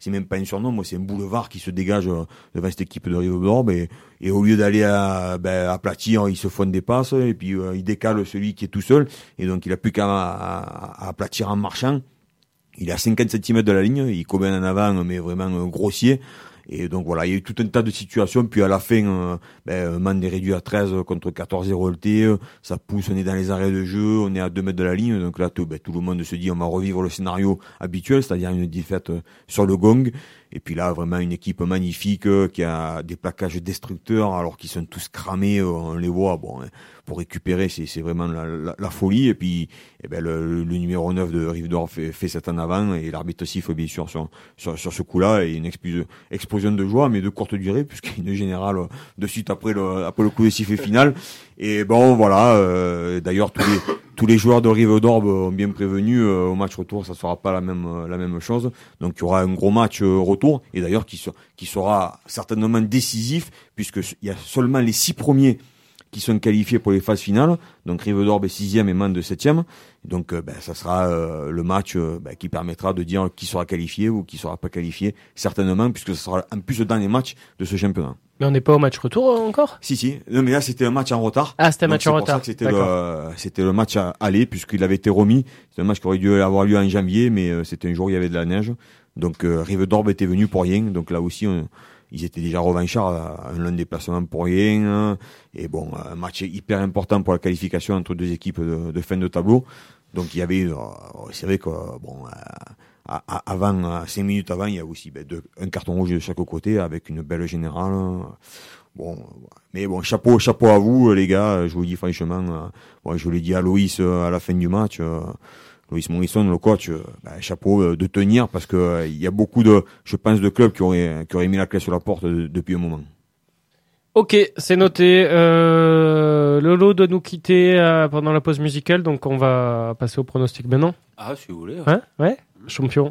c'est même pas un surnom, moi c'est un boulevard qui se dégage euh, devant cette équipe de Rive-d'Orbe et, et au lieu d'aller à, ben, aplatir, ils se font des passes et puis euh, ils décalent celui qui est tout seul et donc il a plus qu'à à, à aplatir en marchant. Il est à cinquante centimètres de la ligne, il commet en avant mais vraiment euh, grossier. Et donc voilà, il y a eu tout un tas de situations, puis à la fin, euh, ben, Man est réduit à treize contre quatorze zéro L T, ça pousse, on est dans les arrêts de jeu, on est à deux mètres de la ligne, donc là tout, ben, tout le monde se dit on va revivre le scénario habituel, c'est-à-dire une défaite sur le gong, et puis là vraiment une équipe magnifique qui a des plaquages destructeurs alors qu'ils sont tous cramés, on les voit, bon, pour récupérer c'est, c'est vraiment la, la, la folie, et puis eh ben, le, le numéro neuf de Rive-d'Orbe fait, fait cet en avant, et l'arbitre siffle bien sûr sur, sur, sur ce coup-là, et une explosion, explosion de joie, mais de courte durée, puisqu'il y a une générale de suite après le, après le coup de sifflet final. Et bon, voilà, euh, d'ailleurs, tous les, tous les joueurs de Rive-d'Orbe ont bien prévenu, euh, au match retour, ça sera pas la même, la même chose. Donc, il y aura un gros match euh, retour, et d'ailleurs, qui, so, qui sera certainement décisif, puisqu'il y a seulement les six premiers qui sont qualifiés pour les phases finales. Donc Rive-d'Orbe est sixième et Man de septième. Donc euh, ben, ça sera euh, le match euh, ben, qui permettra de dire qui sera qualifié ou qui sera pas qualifié, certainement, puisque ça sera en plus dans les matchs de ce championnat. Mais on n'est pas au match retour encore ? Si, si. Non, mais là, c'était un match en retard. Ah, c'était un Donc, match en retard. C'est pour ça que c'était le, c'était le match à aller, puisqu'il avait été remis. C'est un match qui aurait dû avoir lieu en janvier, mais euh, c'était un jour où il y avait de la neige. Donc euh, Rive-d'Orbe était venu pour rien. Donc là aussi, on, ils étaient déjà revanchards, un long déplacement pour rien. Et bon, un match hyper important pour la qualification entre deux équipes de, de fin de tableau. Donc il y avait, euh, c'est vrai que bon, euh, avant, cinq minutes avant, il y a aussi ben, deux, un carton rouge de chaque côté avec une belle générale. Bon, mais bon, chapeau, chapeau à vous les gars. Je vous dis franchement, euh, bon, je l'ai dit à Loïs euh, à la fin du match. Euh, Loïs Morrison, le coach, euh, ben, chapeau euh, de tenir, parce que euh, il y a beaucoup de, je pense, de clubs qui auraient, qui auraient mis la clé sur la porte de, depuis un moment. Ok, c'est noté. Euh, Lolo doit nous quitter euh, pendant la pause musicale, donc on va passer au pronostic maintenant. Ah, si vous voulez. Ouais, ouais, ouais champion.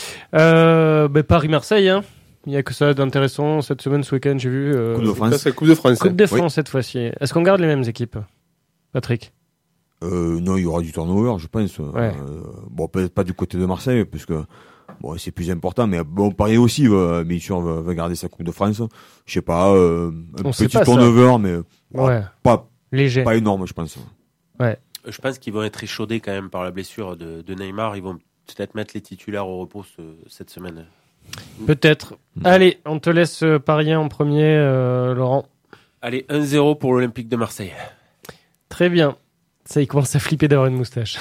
Euh, ben Paris-Marseille, hein. Il y a que ça d'intéressant cette semaine, ce week-end, j'ai vu. Euh, Coupe de France. Ça, c'est Coupe de France. Coupe de France oui. cette fois-ci. Est-ce qu'on garde les mêmes équipes, Patrick? Euh, non, il y aura du turnover, je pense. Ouais. Euh, bon, peut-être pas du côté de Marseille, parce que bon, c'est plus important, mais bon, Paris aussi, euh, bien sûr, va, va garder sa Coupe de France. Je sais pas, euh, un On petit turnover, mais ouais. pas léger, pas énorme, je pense. Ouais. Je pense qu'ils vont être échaudés quand même par la blessure de, de Neymar. Ils vont peut-être mettre les titulaires au repos ce, cette semaine. Peut-être. Mmh. Allez, on te laisse parier en premier, euh, Laurent. Allez, un zéro pour l'Olympique de Marseille. Très bien. Ça, il commence à flipper d'avoir une moustache.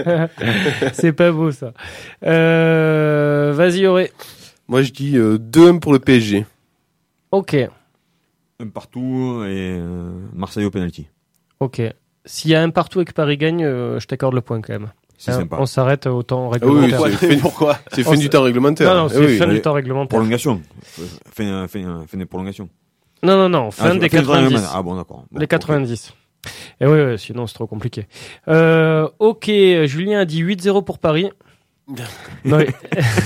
C'est pas beau, ça. Euh, vas-y, Auré. Moi, je dis euh, deux un pour le P S G. Ok. Un partout et euh, Marseille au penalty. Ok. S'il y a un partout et que Paris gagne, euh, je t'accorde le point quand même. C'est hein, sympa. On s'arrête au temps réglementaire. Ah oui, c'est fin, pourquoi C'est fin du temps réglementaire. Non, non, c'est ah oui. fin Allez, du temps réglementaire. Prolongation. Fin, fin, fin des prolongations. Non, non, non. Fin ah, des fin quatre-vingt-dix. Ah bon, d'accord. Bon, les quatre-vingt-dix. Okay. Et oui, ouais, sinon c'est trop compliqué. Euh, ok, Julien a dit huit zéro pour Paris. non, il...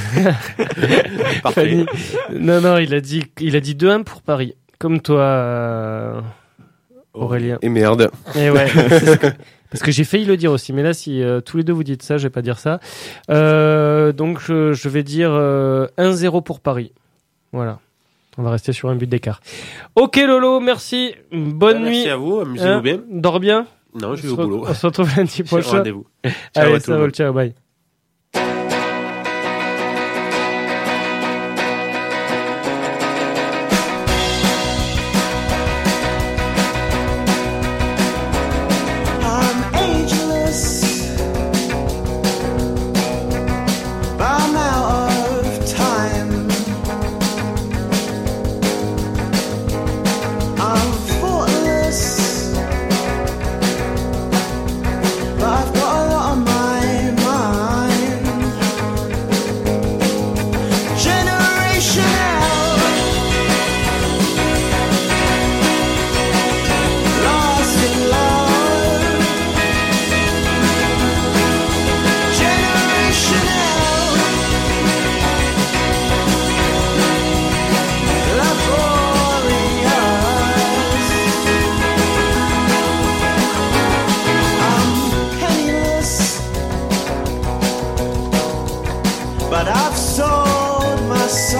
Parfait. non, non, il a dit, il a dit deux un pour Paris. Comme toi, euh... Aurélien. Et merde. Et ouais. C'est que... Parce que j'ai failli le dire aussi, mais là, si euh, tous les deux vous dites ça, je vais pas dire ça. Euh, donc, je, je vais dire euh, un zéro pour Paris. Voilà. On va rester sur un but d'écart. Ok, Lolo, merci. Bonne ouais, nuit. Merci à vous, amusez-vous hein, bien. Dors bien. Non, je vais au boulot. On se retrouve lundi prochain. Rendez-vous. Ciao Allez, à tout ça le roule, monde. ciao, bye. But I've sold my soul.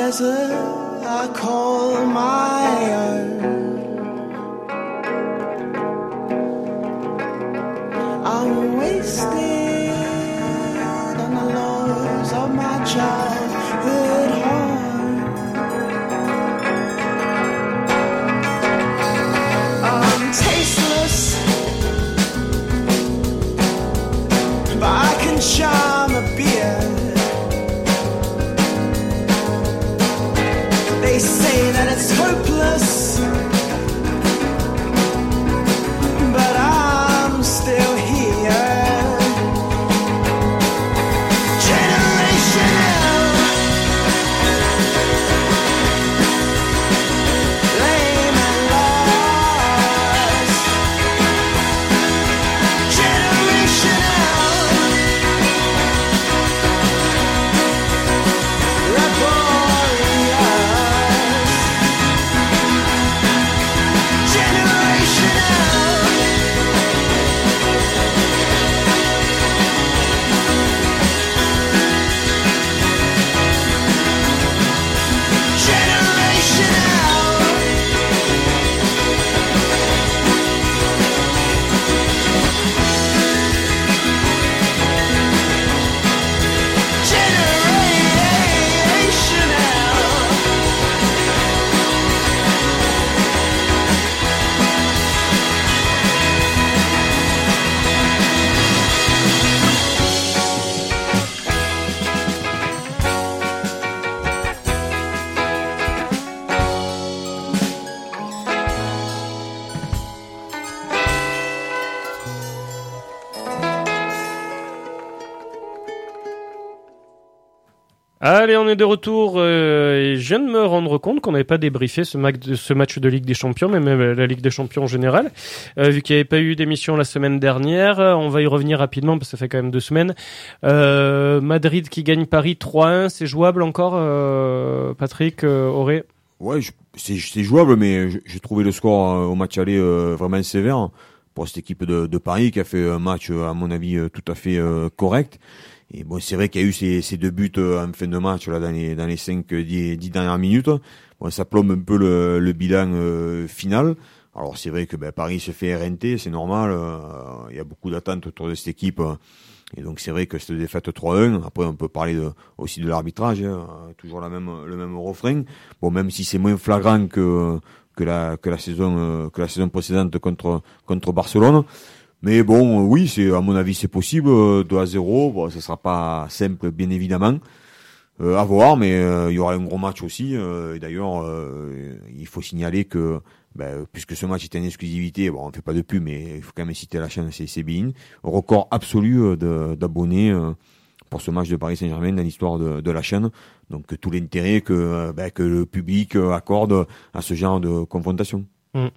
desert I call my own. I'm wasted on the lows of my childhood home. I'm tasteless, but I can charm a beer. They say that it's hopeless, but I'm still here. Generational, lame and lost. Generational, rebellious. Allez, on est de retour euh, et je viens de me rendre compte qu'on n'avait pas débriefé ce, mac de, ce match de Ligue des Champions, mais même la Ligue des Champions en général. Euh, vu qu'il n'y avait pas eu d'émission la semaine dernière, on va y revenir rapidement parce que ça fait quand même deux semaines. Euh, Madrid qui gagne Paris trois un, c'est jouable encore, euh, Patrick, euh, Auré? Ouais, je, c'est, c'est jouable, mais j'ai trouvé le score euh, au match aller euh, vraiment sévère pour cette équipe de, de Paris qui a fait un match, à mon avis, euh, tout à fait euh, correct. Et bon, c'est vrai qu'il y a eu ces, ces deux buts en fin de match là dans les dans les cinq dix, dix dernières minutes. Bon, ça plombe un peu le, le bilan euh, final. Alors c'est vrai que ben, Paris se fait R N T, c'est normal. Euh, il y a beaucoup d'attentes autour de cette équipe. Et donc c'est vrai que cette défaite trois un. Après on peut parler de, aussi de l'arbitrage, hein, toujours la même le même refrain. Bon, même si c'est moins flagrant que que la que la saison que la saison précédente contre contre Barcelone. Mais bon, oui, c'est, à mon avis, c'est possible, deux à zéro. Bon, ça sera pas simple, bien évidemment, euh, à voir, mais euh, il y aura un gros match aussi. Euh, et d'ailleurs, euh, il faut signaler que, ben, puisque ce match était en exclusivité, bon, on fait pas de pub, mais il faut quand même citer la chaîne C C B I N, record absolu de, d'abonnés euh, pour ce match de Paris Saint-Germain dans l'histoire de, de la chaîne. Donc, tout l'intérêt que, ben, que le public accorde à ce genre de confrontation. Mmh.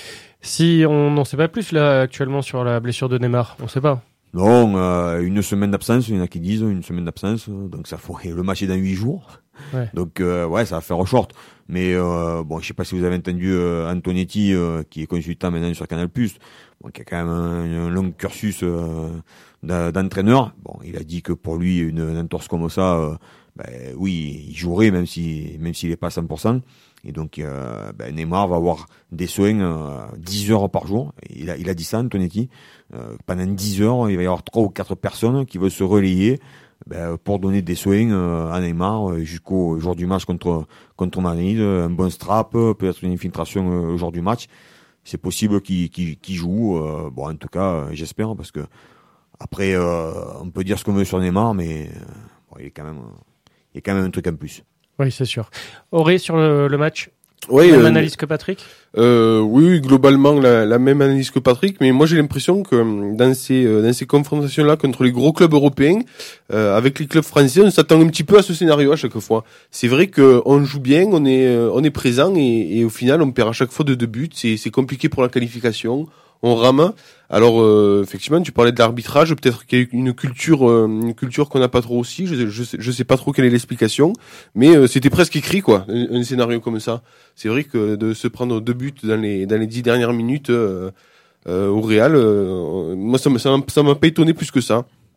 Si on n'en sait pas plus là actuellement sur la blessure de Neymar, on sait pas. Non, euh, une semaine d'absence, il y en a qui disent une semaine d'absence, donc ça faut le match est dans huit jours. Ouais. Donc euh, ouais, ça va faire short. Mais euh, bon, je sais pas si vous avez entendu euh, Antonetti euh, qui est consultant maintenant sur Canal plus, bon, qui a quand même un, un long cursus euh, d'entraîneur. Bon, il a dit que pour lui une, une entorse comme ça, euh, ben oui, il jouerait même si même s'il est pas à cent pour cent. Et donc euh, ben Neymar va avoir des soins euh, dix heures par jour. Il a il a dit ça, Antonetti. Euh, pendant dix heures, il va y avoir trois ou quatre personnes qui vont se relayer ben, pour donner des soins euh, à Neymar euh, jusqu'au jour du match contre contre Madrid. Un bon strap, peut-être une infiltration euh, au jour du match. C'est possible qu'il qu'il, qu'il joue. Euh, bon, en tout cas, euh, j'espère, parce que après, euh, on peut dire ce qu'on veut sur Neymar, mais euh, bon, il est quand même, il y a quand même un truc en plus. Oui, c'est sûr. Auré, sur le, le match, oui, même euh, analyse que Patrick euh, Oui, globalement, la, la même analyse que Patrick, mais moi j'ai l'impression que dans ces, euh, dans ces confrontations-là contre les gros clubs européens, euh, avec les clubs français, on s'attend un petit peu à ce scénario à chaque fois. C'est vrai qu'on joue bien, on est, euh, on est présent, et, et au final, on perd à chaque fois de deux buts. C'est, c'est compliqué pour la qualification. On rame. Alors euh, effectivement, tu parlais de l'arbitrage, peut-être qu'il y a une culture, euh, une culture qu'on n'a pas trop aussi. Je, je, sais, je sais pas trop quelle est l'explication, mais euh, c'était presque écrit quoi, un, un scénario comme ça. C'est vrai que de se prendre deux buts dans les dans les dix dernières minutes euh, euh, au Real, euh, moi ça m'a ça m'a, ça m'a pas étonné plus que ça.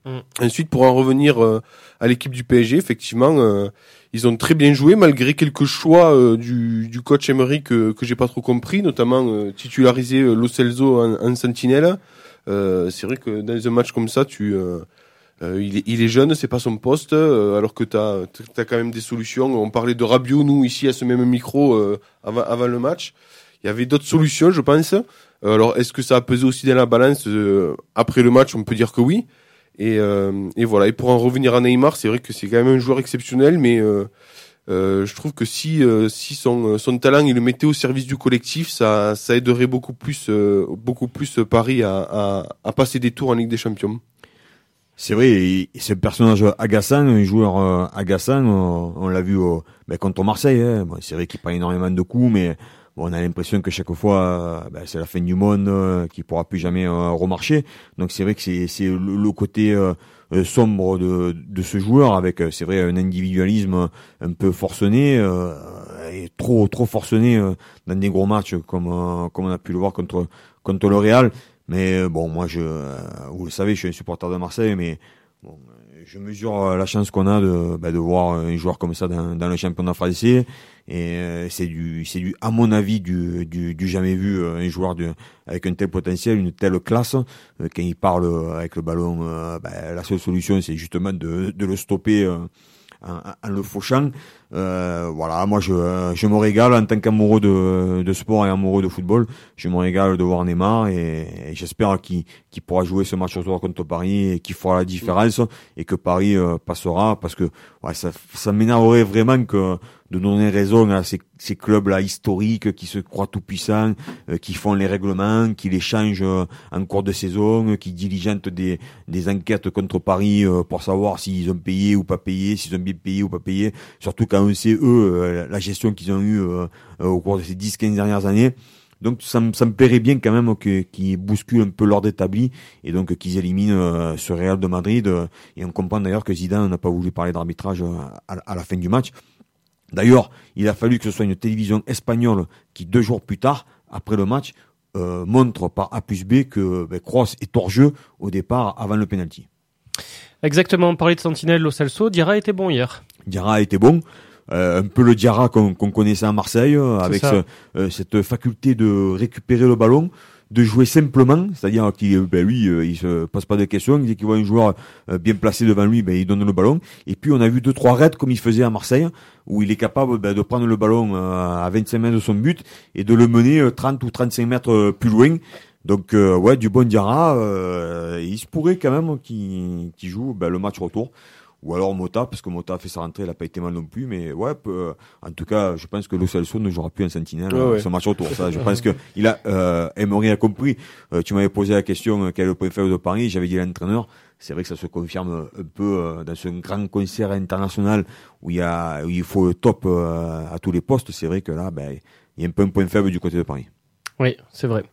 Mm. Ensuite, pour en revenir euh, à l'équipe du P S G, effectivement, euh, ils ont très bien joué malgré quelques choix euh, du, du coach Emery que que j'ai pas trop compris, notamment euh, titulariser euh, Lo Celso en, en sentinelle. Euh, c'est vrai que dans un match comme ça, tu euh, euh, il, est, il est jeune, c'est pas son poste, euh, alors que t'as t'as quand même des solutions. On parlait de Rabiot, nous ici à ce même micro euh, avant avant le match. Il y avait d'autres solutions, je pense. Euh, alors, est-ce que ça a pesé aussi dans la balance euh, après le match? On peut dire que oui. Et, euh, et voilà. Et pour en revenir à Neymar, c'est vrai que c'est quand même un joueur exceptionnel, mais euh, euh, je trouve que si euh, si son son talent il le mettait au service du collectif, ça ça aiderait beaucoup plus euh, beaucoup plus Paris à, à à passer des tours en Ligue des Champions. C'est vrai, c'est un personnage agaçant, un joueur euh, agaçant. On, on l'a vu au, ben, contre Marseille. Hein. Bon, c'est vrai qu'il prend énormément de coups, mais bon, on a l'impression que chaque fois, euh, ben, c'est la fin du monde, euh, qu'il pourra plus jamais euh, remarcher. Donc c'est vrai que c'est, c'est le, le côté euh, sombre de, de ce joueur, avec, c'est vrai, un individualisme un peu forcené, euh, et trop trop forcené euh, dans des gros matchs, comme euh, comme on a pu le voir contre contre le Real. Mais bon, moi, je, euh, vous le savez, je suis un supporter de Marseille, mais bon, je mesure la chance qu'on a de, bah, de voir un joueur comme ça dans, dans le championnat français. Et euh, c'est du, c'est du, à mon avis, du, du, du jamais vu, un joueur de, avec un tel potentiel, une telle classe. Euh, quand il parle avec le ballon, euh, bah, la seule solution, c'est justement de, de le stopper. Euh, En, en le fauchant. Euh, voilà, moi je je me régale en tant qu'amoureux de de sport et amoureux de football. Je me régale de voir Neymar et, et j'espère qu'il qu'il pourra jouer ce match retour contre Paris et qu'il fera la différence et que Paris euh, passera, parce que ouais, ça ça m'énerverait vraiment que de donner raison à ces ces clubs là historiques qui se croient tout puissants, euh, qui font les règlements, qui les changent euh, en cours de saison, euh, qui diligentent des des enquêtes contre Paris euh, pour savoir s'ils ont payé ou pas payé, s'ils ont bien payé ou pas payé, surtout quand on sait eux euh, la gestion qu'ils ont eue euh, euh, au cours de ces dix quinze dernières années. Donc ça me ça me plairait bien quand même que qu'ils bousculent un peu l'ordre établi et donc qu'ils éliminent euh, ce Real de Madrid, euh, et on comprend d'ailleurs que Zidane n'a pas voulu parler d'arbitrage euh, à, à la fin du match. D'ailleurs, il a fallu que ce soit une télévision espagnole qui, deux jours plus tard, après le match, euh, montre par A plus B que ben, Kroos est hors jeu au départ avant le penalty. Exactement, on parlait de Sentinelle, Lo Celso. Diarra était bon hier. Diarra était bon. Euh, un peu le Diarra qu'on, qu'on connaissait à Marseille, euh, avec ce, euh, cette faculté de récupérer le ballon, de jouer simplement, c'est-à-dire qu'il, ben lui, euh, il se pose pas de questions, dès qu'il voit un joueur euh, bien placé devant lui, ben il donne le ballon. Et puis on a vu deux trois raids comme il faisait à Marseille, où il est capable ben, de prendre le ballon euh, à vingt-cinq mètres de son but et de le mener euh, trente ou trente-cinq mètres plus loin. Donc euh, ouais, du bon Diarra, euh, il se pourrait quand même qu'il, qu'il joue ben, le match retour. Ou alors Mota, parce que Mota a fait sa rentrée, il a pas été mal non plus, mais ouais, peu, en tout cas, je pense que Lo Celso ne jouera plus en sentinelle, ouais, ouais. ce match retour. Ça, je pense que il a, euh, Emery a compris. Euh, tu m'avais posé la question, euh, quel est le point faible de Paris? J'avais dit l'entraîneur. C'est vrai que ça se confirme un peu euh, dans ce grand concert international où il y a, où il faut le top euh, à tous les postes. C'est vrai que là, ben, il y a un peu un point faible du côté de Paris. Oui, c'est vrai.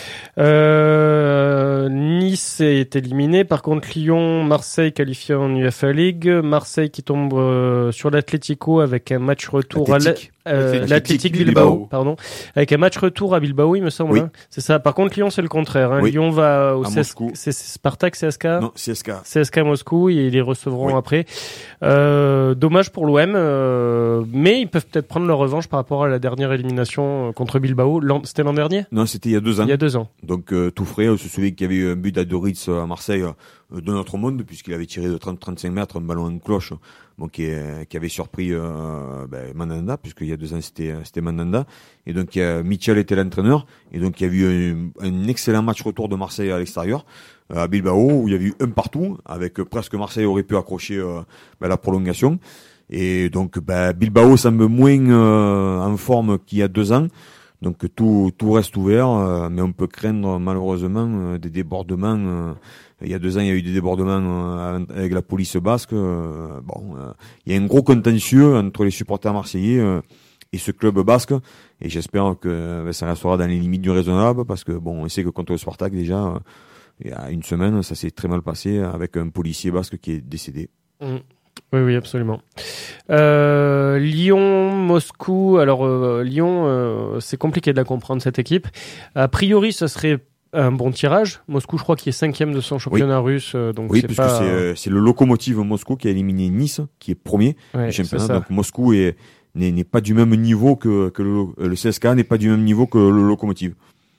Euh, Nice est éliminé. Par contre, Lyon, Marseille qualifié en U E F A League. Marseille qui tombe euh, sur l'Atlético avec un match retour Athlétique. à euh, l'Athletic Bilbao, Bilbao, pardon, avec un match retour à Bilbao, il me semble. Oui. Hein. C'est ça. Par contre, Lyon, c'est le contraire. Hein. Oui. Lyon va au à C S... Moscou. c'est Spartak C S K. Non, C S K. C S K Moscou, et ils les recevront Oui. après. Euh, dommage pour l'O M, euh, mais ils peuvent peut-être prendre leur revanche par rapport à la dernière élimination contre Bilbao. L'an... C'était l'an dernier? Non, c'était il y a deux ans. Il y a deux ans. Donc euh, tout frais, on se souvient qu'il y avait eu un but d'Adoritz à Marseille euh, de notre monde, puisqu'il avait tiré de trente à trente-cinq mètres un ballon en cloche, bon, qui, est, qui avait surpris euh, ben, Mandanda, puisqu'il y a deux ans c'était, c'était Mandanda. Et donc il y a, Mitchell était l'entraîneur, et donc il y a eu un, un excellent match retour de Marseille à l'extérieur, à Bilbao, où il y a eu un partout, avec presque Marseille aurait pu accrocher euh, ben, la prolongation. Et donc ben, Bilbao semble moins euh, en forme qu'il y a deux ans. Donc tout tout reste ouvert, euh, mais on peut craindre malheureusement euh, des débordements. Euh, il y a deux ans, il y a eu des débordements euh, avec la police basque. Euh, bon, euh, il y a un gros contentieux entre les supporters marseillais euh, et ce club basque, et j'espère que euh, ça restera dans les limites du raisonnable, parce que bon, on sait que contre le Spartak déjà, euh, il y a une semaine, ça s'est très mal passé avec un policier basque qui est décédé. Mmh. Oui, oui, absolument. Euh, Lyon, Moscou. Alors, euh, Lyon, euh, c'est compliqué de la comprendre, cette équipe. A priori, ce serait un bon tirage. Moscou, je crois qu'il est cinquième de son championnat oui. russe. Donc oui, c'est puisque pas... c'est, c'est le Lokomotiv Moscou qui a éliminé Nice, qui est premier ouais, du championnat. Donc Moscou est, n'est, n'est pas du même niveau que, que le, le C S K A n'est pas du même niveau que le Lokomotiv.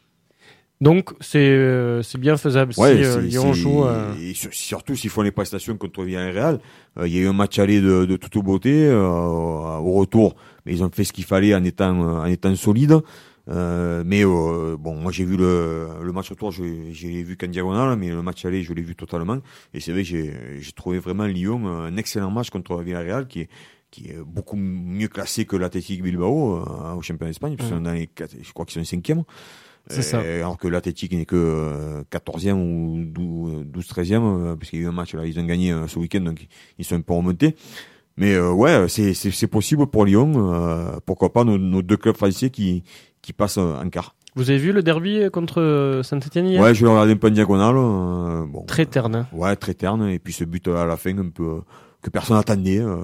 Donc c'est euh, c'est bien faisable ouais, si euh, Lyon joue. Euh... Et surtout s'ils font les prestations contre Villarreal. Il euh, y a eu un match aller de, de toute beauté euh, au retour, mais ils ont fait ce qu'il fallait en étant en étant solides. Euh, mais euh, bon, moi j'ai vu le le match retour, je j'ai vu qu'en diagonale, mais le match aller je l'ai vu totalement. Et c'est vrai que j'ai j'ai trouvé vraiment Lyon un excellent match contre Villarreal qui est qui est beaucoup mieux classé que l'Athletic Bilbao euh, au championnat d'Espagne, parce qu'ils sont dans les quatre, je crois qu'ils sont cinquième. C'est ça. Alors que l'Athletic n'est que quatorzième ou douze treizième, parce qu'il y a eu un match là, ils ont gagné ce week-end, donc ils sont un peu remontés. Mais euh, ouais, c'est, c'est, c'est possible pour Lyon, euh, pourquoi pas nos, nos deux clubs français qui, qui passent en quart. Vous avez vu le derby contre Saint-Etienne hier ? Ouais, je l'ai regardé un peu en diagonale. Euh, bon, très terne. Hein. Ouais, très terne, et puis ce but à la fin un peu que personne n'attendait euh,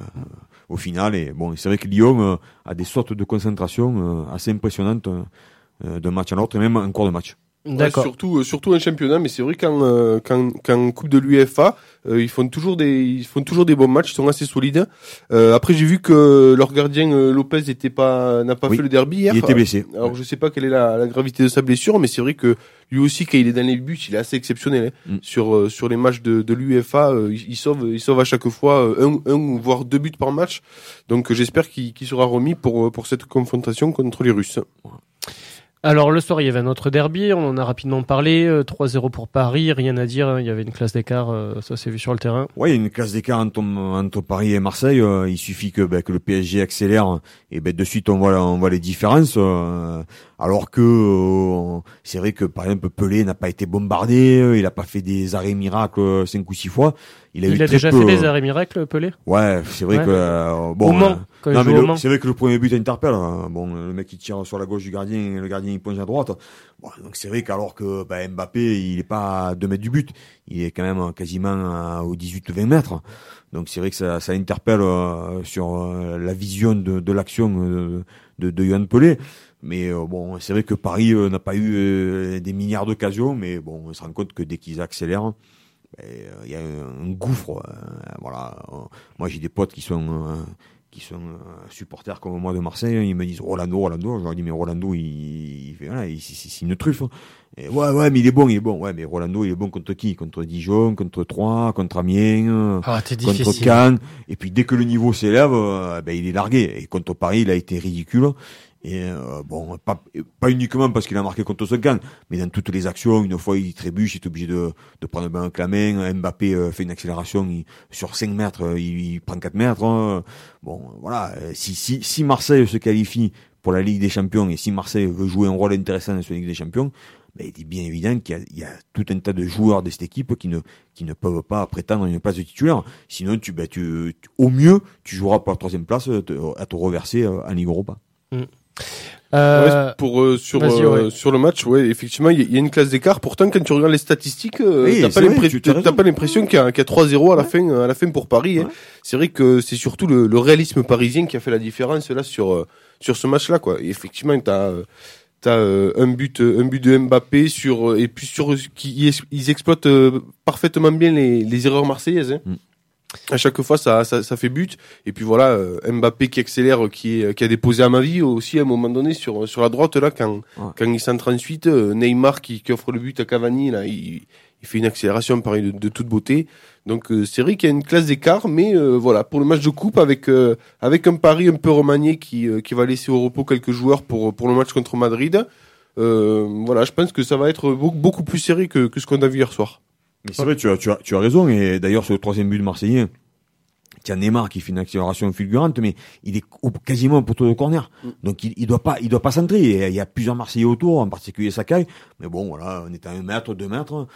au final. Et bon, c'est vrai que Lyon euh, a des sortes de concentration euh, assez impressionnantes. Euh, d'un match à l'autre et même en cours de match. D'accord. Ouais, surtout, euh, surtout en championnat, mais c'est vrai qu'en euh, qu'en, qu'en Coupe de l'U E F A, euh, ils font toujours des, ils font toujours des bons matchs, ils sont assez solides. Euh, après, j'ai vu que leur gardien euh, Lopez était pas, n'a pas oui, fait le derby hier. Il était blessé. Alors, je sais pas quelle est la, la gravité de sa blessure, mais c'est vrai que lui aussi, quand il est dans les buts, il est assez exceptionnel. Hein. Mm. Sur euh, sur les matchs de, de l'U E F A, euh, il, il sauve, il sauve à chaque fois euh, un, un voire deux buts par match. Donc, euh, j'espère qu'il, qu'il sera remis pour pour cette confrontation contre les Russes. Ouais. Alors le soir il y avait un autre derby, on en a rapidement parlé, euh, trois zéro pour Paris, rien à dire, hein, il y avait une classe d'écart, euh, ça s'est vu sur le terrain. Oui, une classe d'écart entre, entre Paris et Marseille, euh, il suffit que, bah, que le P S G accélère et ben bah, de suite on voit, on voit les différences, euh, alors que euh, c'est vrai que par exemple Pelé n'a pas été bombardé, euh, il a pas fait des arrêts miracles cinq ou six fois. Il a, il a déjà peu, fait des arrêts miracles, Pelé. Ouais, c'est vrai ouais. que euh, bon. Au Mans, quand non, il mais joue le, au Mans. C'est vrai que le premier but interpelle. Hein. Bon, le mec il tire sur la gauche du gardien, le gardien il plonge à droite. Bon, donc c'est vrai qu'alors que bah, Mbappé il est pas à deux mètres du but, il est quand même quasiment aux dix-huit vingt mètres. Donc c'est vrai que ça, ça interpelle euh, sur euh, la vision de, de l'action de, de, de Yohan Pelé. Mais euh, bon, c'est vrai que Paris euh, n'a pas eu euh, des milliards d'occasions, mais bon, on se rend compte que dès qu'ils accélèrent, il y a un gouffre. Euh, voilà. Moi, j'ai des potes qui sont euh, qui sont euh, supporters comme moi de Marseille. Ils me disent Rolando, Rolando. Je leur dis mais Rolando, il, il fait voilà, il, c'est, c'est une truffe. Et ouais, ouais, mais il est bon, il est bon. Ouais, mais Rolando, il est bon contre qui ? Contre Dijon, contre Troyes, contre Amiens, ah, contre Cannes. Et puis dès que le niveau s'élève, euh, ben il est largué. Et contre Paris, il a été ridicule. Et euh, bon, pas, pas uniquement parce qu'il a marqué contre Sonkan, mais dans toutes les actions, une fois il trébuche, il est obligé de, de prendre un la main. Mbappé euh, fait une accélération il, sur cinq mètres, il, il prend quatre mètres. Hein. Bon, voilà. Si, si, si Marseille se qualifie pour la Ligue des Champions et si Marseille veut jouer un rôle intéressant dans cette Ligue des Champions, ben, il est bien évident qu'il y a, il y a tout un tas de joueurs de cette équipe qui ne, qui ne peuvent pas prétendre à une place de titulaire. Sinon, tu, ben, tu, tu, au mieux, tu joueras pour la troisième place te, à te reverser en Ligue Europa. Mm. Euh... Ouais, pour euh, sur euh, ouais. sur le match, ouais, effectivement, il y, y a une classe d'écart. Pourtant, quand tu regardes les statistiques, euh, oui, t'as, pas l'impression, t'as, t'as pas l'impression qu'il y a, qu'il y a trois zéro à la fin, à la fin pour Paris. Ouais. Hein. C'est vrai que c'est surtout le, le réalisme parisien qui a fait la différence là sur euh, sur ce match-là, quoi. Et effectivement, t'as euh, t'as euh, un but, un but de Mbappé sur et puis sur qui ils exploitent euh, parfaitement bien les, les erreurs marseillaises. Hein. Mm. À chaque fois, ça, ça, ça fait but. Et puis voilà, euh, Mbappé qui accélère, qui, est, qui a déposé à ma vie aussi à un moment donné sur sur la droite là quand ouais. quand il centre ensuite. Euh, Neymar qui, qui offre le but à Cavani là, il, il fait une accélération pareil de, de toute beauté. Donc euh, c'est vrai qu'il y a une classe d'écart, mais euh, voilà pour le match de coupe avec euh, avec un Paris un peu remanié qui euh, qui va laisser au repos quelques joueurs pour pour le match contre Madrid. Euh, voilà, je pense que ça va être beaucoup, beaucoup plus serré que que ce qu'on a vu hier soir. Mais c'est vrai, tu as, tu as, tu as raison. Et d'ailleurs, sur le troisième but de Marseillais, il y a Neymar qui fait une accélération fulgurante, mais il est au, quasiment au poteau de corner. Mm. Donc, il, il doit pas, il doit pas centrer. Et il y a plusieurs Marseillais autour, en particulier Sakai. Mais bon, voilà, on est à un mètre, deux mètres.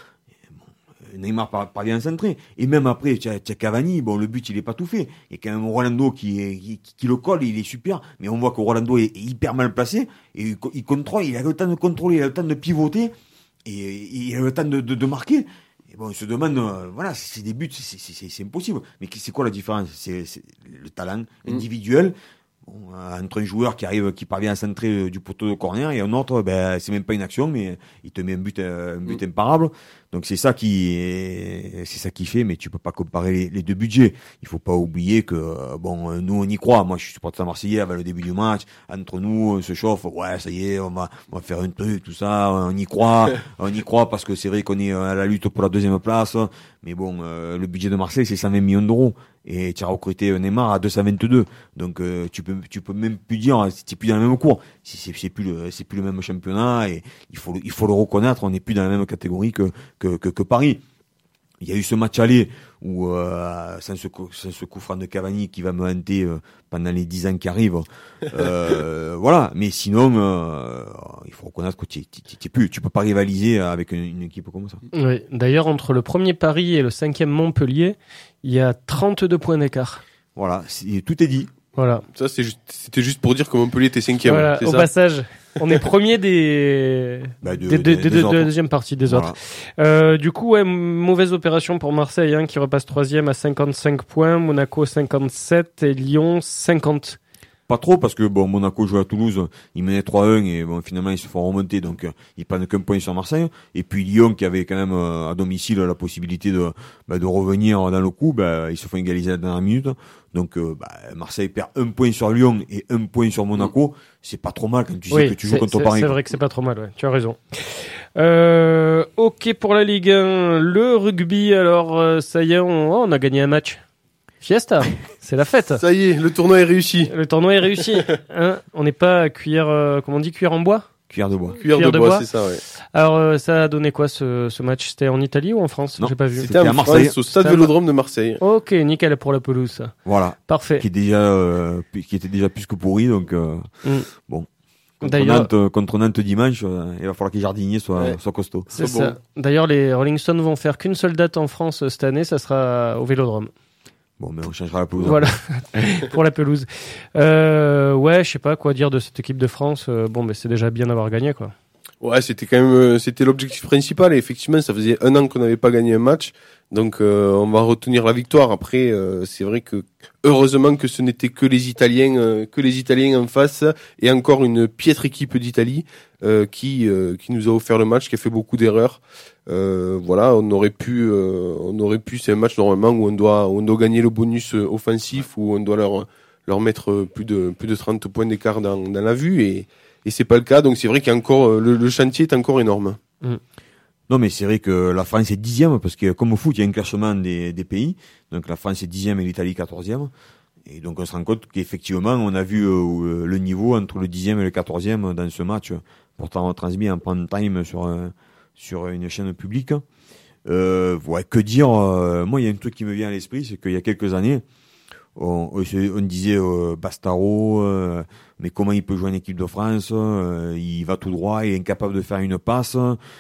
Et bon, Neymar parvient à centrer. Et même après, tu as, tu as Cavani. Bon, le but, il est pas tout fait. Il y a quand même Rolando qui, est, qui, qui le colle, il est super. Mais on voit que Rolando est, est hyper mal placé. Et il, il contrôle, il a le temps de contrôler, il a le temps de pivoter. Et il a le temps de, de, de marquer. Et bon, on se demande, euh, voilà, c'est des buts, c'est, c'est, c'est, c'est impossible. Mais c'est quoi la différence ? C'est, c'est le talent individuel. Bon, entre un joueur qui arrive, qui parvient à centrer du poteau de corner et un autre, ben c'est même pas une action, mais il te met un but, un but imparable. Donc c'est ça qui, est, c'est ça qui fait, mais tu peux pas comparer les, les deux budgets. Il faut pas oublier que bon, nous on y croit. Moi je suis supporter marseillais avant le début du match. Entre nous, on se chauffe. Ouais, ça y est, on va, on va faire un truc, tout ça. On y croit, on y croit parce que c'est vrai qu'on est à la lutte pour la deuxième place. Mais bon, euh, le budget de Marseille c'est cent vingt millions d'euros. Et tu as recruté Neymar à deux cent vingt-deux. Donc euh, tu peux tu peux même plus dire c'est plus dans la même cour. C'est c'est, c'est plus le c'est plus le même championnat et il faut il faut le reconnaître, on n'est plus dans la même catégorie que que que, que Paris. Il y a eu ce match aller où euh, sans ce sans ce coup franc de Cavani qui va me hanter euh, pendant les dix ans qui arrivent. Euh, voilà, mais sinon euh, il faut reconnaître que tu tu plus tu peux pas rivaliser avec une, une équipe comme ça. Oui, d'ailleurs entre le premier Paris et le cinquième Montpellier, il y a trente-deux points d'écart. Voilà, c'est, tout est dit. Voilà. Ça c'est juste, c'était juste pour dire que Montpellier était cinquième. Voilà, c'est au ça passage. On est premier des, bah de, des, des, des, des, des des de la deuxième partie des voilà. autres. Euh, du coup, ouais, mauvaise opération pour Marseille, hein, qui repasse troisième à cinquante-cinq points, Monaco cinquante-sept et Lyon cinquante. Pas trop parce que bon, Monaco joue à Toulouse, ils menaient trois un et bon, finalement ils se font remonter, donc euh, ils prennent qu'un point sur Marseille. Et puis Lyon qui avait quand même euh, à domicile la possibilité de bah, de revenir dans le coup, bah, ils se font égaliser à la dernière minute. Donc euh, bah, Marseille perd un point sur Lyon et un point sur Monaco, c'est pas trop mal quand tu sais oui, que tu joues contre Paris. C'est vrai que c'est pas trop mal, ouais. Tu as raison. Euh, ok pour la Ligue un, le rugby. Alors euh, ça y est, on, oh, on a gagné un match. Fiesta, c'est la fête. Ça y est, le tournoi est réussi. Le tournoi est réussi. Hein, on n'est pas à cuillère, euh, comment on dit, cuillère en bois. Cuillère de bois. Cuillère, Cuillère de, de bois, bois, c'est ça, ouais. Alors, euh, ça a donné quoi ce, ce match? C'était en Italie ou en France? Non, j'ai pas vu. C'était, c'était à Marseille, France, au stade Vélodrome de Marseille. Ok, nickel pour la pelouse, ça. Voilà. Parfait. Qui est déjà, euh, qui était déjà plus que pourri, donc euh, mm. bon. Contre Nantes, contre Nantes dimanche, euh, il va falloir que les jardiniers soient, ouais. soient costauds. C'est, c'est ça. Bon. D'ailleurs, les Rolling Stones vont faire qu'une seule date en France cette année, ça sera au Vélodrome. Bon, mais on changera la pelouse. Voilà, pour la pelouse. Euh, ouais, je sais pas quoi dire de cette équipe de France. Euh, bon, mais c'est déjà bien d'avoir gagné, quoi. Ouais, c'était quand même, c'était l'objectif principal. Et effectivement, ça faisait un an qu'on n'avait pas gagné un match. Donc, euh, on va retenir la victoire. Après, euh, c'est vrai que, heureusement que ce n'était que les Italiens, euh, que les Italiens en face. Et encore une piètre équipe d'Italie, euh, qui, euh, qui nous a offert le match, qui a fait beaucoup d'erreurs. Euh, voilà, on aurait pu, euh, on aurait pu, c'est un match normalement où on doit, on doit gagner le bonus offensif, où on doit leur, leur mettre plus de, plus de trente points d'écart dans, dans la vue, et, et c'est pas le cas. Donc c'est vrai qu'il y a encore, le, le chantier est encore énorme. Mmh. Non, mais c'est vrai que la France est dixième, parce que comme au foot, il y a un classement des, des pays. Donc la France est dixième et l'Italie quatorzième. Et donc on se rend compte qu'effectivement, on a vu euh, le niveau entre le dixième et le quatorzième dans ce match, pourtant transmis en prime time sur euh, sur une chaîne publique. Euh, ouais, que dire euh, moi, il y a un truc qui me vient à l'esprit, c'est qu'il y a quelques années, on, on disait euh, Bastaro, euh, mais comment il peut jouer en équipe de France, euh, il va tout droit, il est incapable de faire une passe,